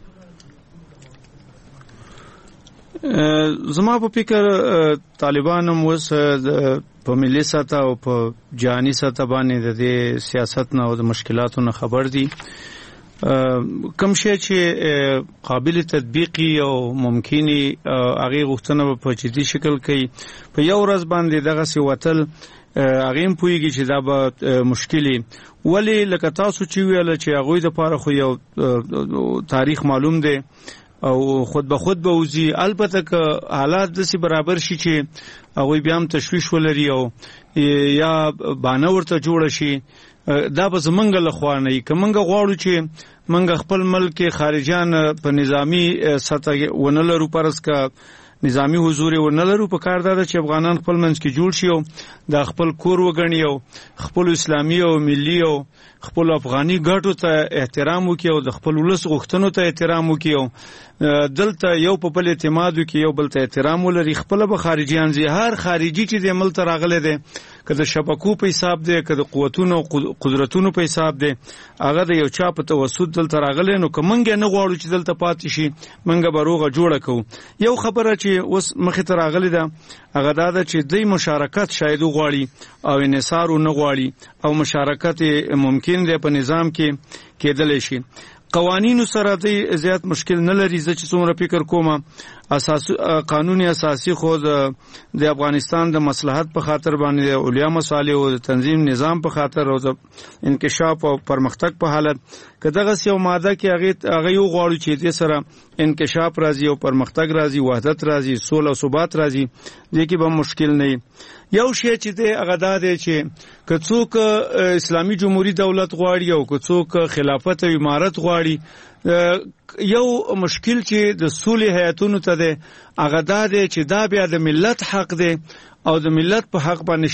S8: زما په فکر طالبان هم اوس په ملي سطح او په جهاني سطح باندې د دې سیاست نه او د مشکلاتو نه خبر دي. کوم شی چې قابل تطبیقي او ممکني هغه غوښتنه په جدي شکل کوي، په یو ورځ باندې دغسې وتل هغه هم پوهیږي چې دا به مشکلي، ولی لکه تاسو چې ویل چې هغوی دپاره خو یو تاریخ معلوم دی او خود به خود به وځي. البته که حالات داسې برابر شي چې هغوی بیا هم تشویش ولري او یا بانه ورته جوړه شي، دا به زمونږ له خوا نه وي. که موږ غواړو چې موږ خپل ملک خارجان په نظامی سطح ونه لرو، فرض که نظامی حضور ونه لرو، په کار دا ده چې افغانان خپل منځ کې جوړ شي او دا خپل کور وګڼي او خپل اسلامي او ملي او خپل افغاني ګټو ته احترام وکړي او د خپل ولس غوښتنو ته احترام وکړي او دلته یو په بل اعتماد وکړي، یو بل ته احترام ولري. خپل به خارجیان زی هر خارجي چې د ملک ته راغلی دی، که د شبکو په حساب دی، که د قوتونو او قدرتونو په حساب دی، هغه د یو چا په توسط دلته راغلی، نو که موږ نه غواړو چې دلته پاتې شي موږ به روغه جوړه کوو. یو خبره چې اوس مخې ته راغلی ده هغه دا ده چې دوی مشارکت شاید وغواړي او انحصار ونه غواړي او مشارکت ممکن دی په نظام کې کېدلی شي. قوانینو سره دی زیات مشکل نه لري. زه چې څومره فکر کوم قانون اساسي خو د افغانستان د مصلحت په خاطر باندې اولیا مصالح او د تنظیم نظام په خاطر او د انکشاف او پرمختګ په حالت که دغه یو ماده کې هغه یو غواړي چې دې سره انکشاف راځي او پرمختګ راځي، وحدت راځي، سوله او ثبات راځي، دې کې به مشکل نه. یو شی چې دی هغه دا دی چې که څوک اسلامي جمهوریت دولت غواړي او که څوک خلافت او امارت غواړي، یو مشکل چې د سولې هیاتونو ته دی هغه دا دی چې دا بیا د ملت حق دی او د ملت په حق باندې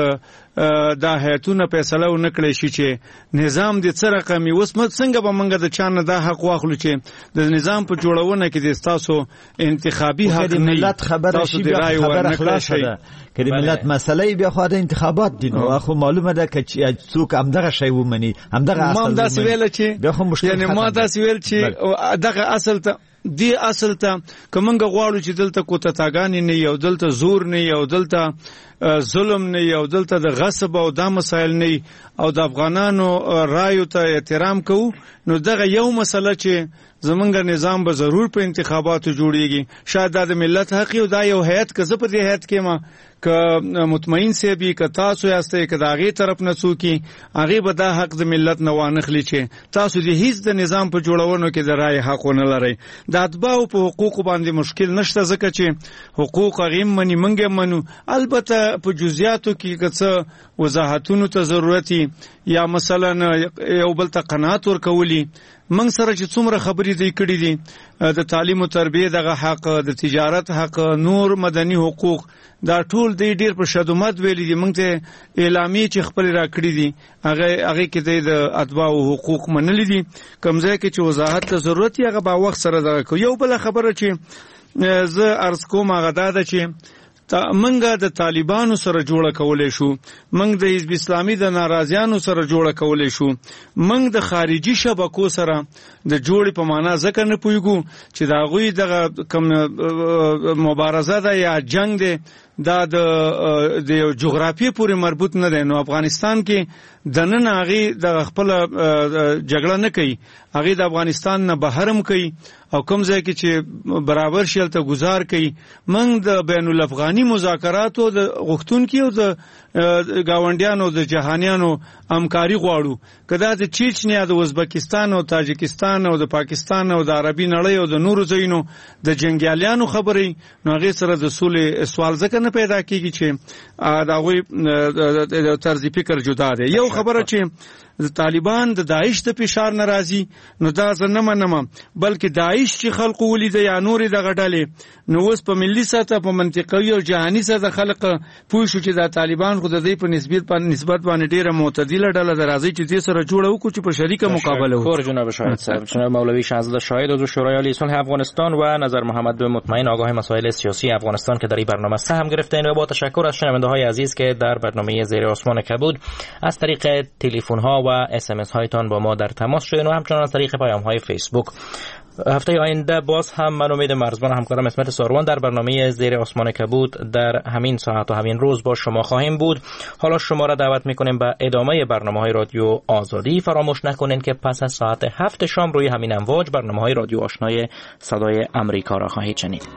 S8: شاید دا هیاتونه فیصله ونه کړی شي چې نظام د څه رقمي اوس څنګه به موږ د چا نه دا حق واخلو چې د نظام په جوړونه کې د ستاسو انتخابي حق
S3: د ملت خبره شي بیا خبره خلاصه ده که د ملت مسلې بیا خو د انتخابات دي نو خو معلومه ده چې څوک همدغه شی ومني همدغه اصل
S8: دا ویل چې
S3: بیا خو مشکل
S8: یعنی ما دا ویل چې دغه اصل ته دی اصل ته کومنګ غواړو چې دلته کوتتاګانی نه یو دلته زور نه یو دلته ظلم نه یو دلته د غصب او د مسایل نه او د افغانانو رایو ته احترام کوو نو دغه یو مسله چې زمونږ نظام به ضرور په انتخاباتو جوړیږي شاید د ملت حق او دا یو هیئت که زه په دې هیئت کې ما که مطمئن سی بي که تاسو یاستئ که د هغې طرف نه څوک هغې به دا حق د ملت نه وانخلي چې تاسو د هیڅ د نظام په جوړونو کې د رایې حق ونه لرئ د اتباعو په حقوقو باندې مشکل نشته ځکه چې حقوق هغې مني موږ هم منو البته په جزئیاتو کې که څه وضاحتونو ته ضرورت یا مثلا یو بل ته قناعت ورکولي موږ سره چې څومره خبرې دی کړې دي د تعلیم او تربیه دغه حق د تجارت حق نور مدني حقوق دا ټول دی ډیر په شدومت ویلي دي موږ ته اعلامیه چې خپل را کړې دي هغه کې د اتباع او حقوق منلي دي کمزې کې چې وضاحت ته ضرورت یې هغه با وخت سره دغه یو بل خبره چې زه عرض کوم هغه دا ده چې منګه د طالبانو سره جوړه کولای شو منګ د حزب اسلامي د ناراضیانو سره جوړه کولای شو منګ د خارجي شبکو سره د جوړې په معنا ځکه نه پویګو چې دا غوي د کوم مبارزه ده یا جنگ ده دا د جغرافیې پورې مربوط نه دی نو افغانستان کې د نن هغې د خپل جګړه نه کوي هغې د افغانستان نه بهرم کوي او کوم ځای کې چې برابر شي هلته گزار کوي موږ د بین الافغاني مذاکراتو د غوښتونکي او د ګاونډیانو د جهانیانو همکاري غواړو که دا د چیچنیا د ازبکستان او تاجکستان او د پاکستان او د عربي نړۍ او د نورو ځایونو د جنګیالیانو خبرې نو هغې سره د سولې سوال ځکه نه پیدا کیږي چې د هغوی د طرز فکر جدا دی یو خبره چې د طالبان د داعش د فشار ناراضي نو دا زه نه منم بلکې داعش چې خلکو ولیده یا نورې دغه ډلې نو اوس په ملي سطح په منطقوي او جهاني سطح خلک پوه شو چې دا طالبان خو د دوی په نسبت باندې ډیره معتدله ډله ده راځي چې دې سره جوړه وکړو چې په شریکه مقابله وکړو
S2: جناب شاهد صاحب جناب مولوی شهزاده شاهد عضو شورای عالی صلح افغانستان و نظر محمد به مطمئن آگاه مسائل سیاسی افغانستان که در این برنامه سهم گرفتین و با تشکر از شنونده‌های عزیز که در برنامه زیر آسمان کبود از طریق تلفن ها و اس ام اس هایتان با ما در تماس شدین و همچنان از طریق پیام های فیسبوک. هفته آینده باز هم من امید مرزبان همکارم اسمت ساروان در برنامه زیر آسمان کبود در همین ساعت و همین روز با شما خواهیم بود. حالا شما را دعوت میکنیم به ادامه برنامه‌های رادیو آزادی. فراموش نکنین که پس از ساعت 7 شام روی همین امواج برنامه‌های رادیو آشنای صدای امریکا را خواهید شنید.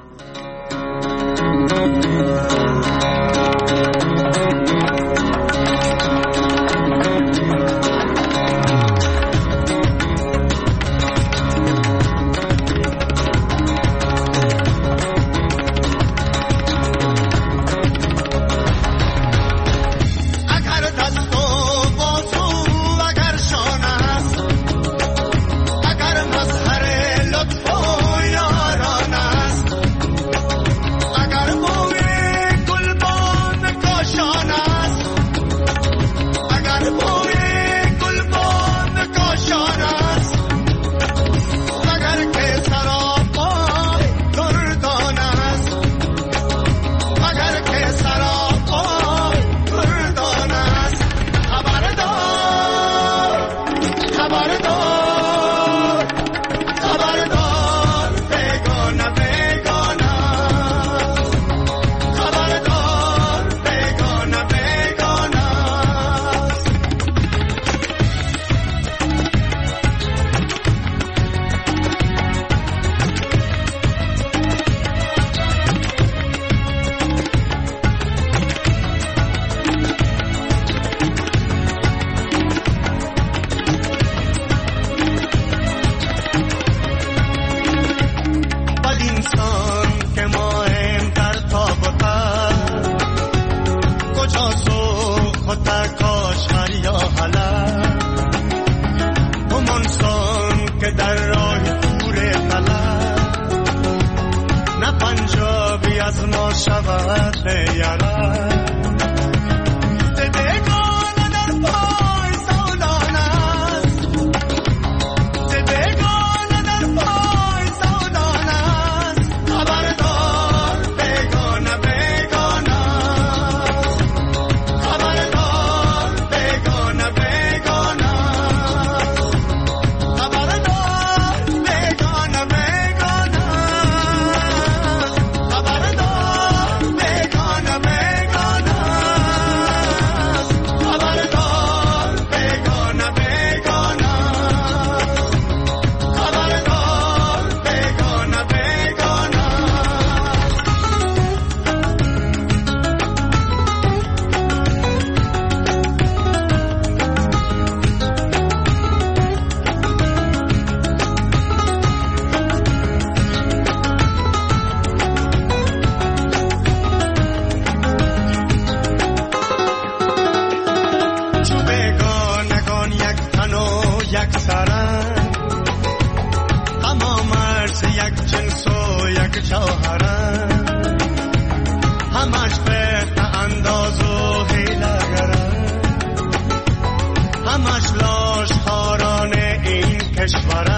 S15: اگر شود بیاره همش لاش خاران این کشور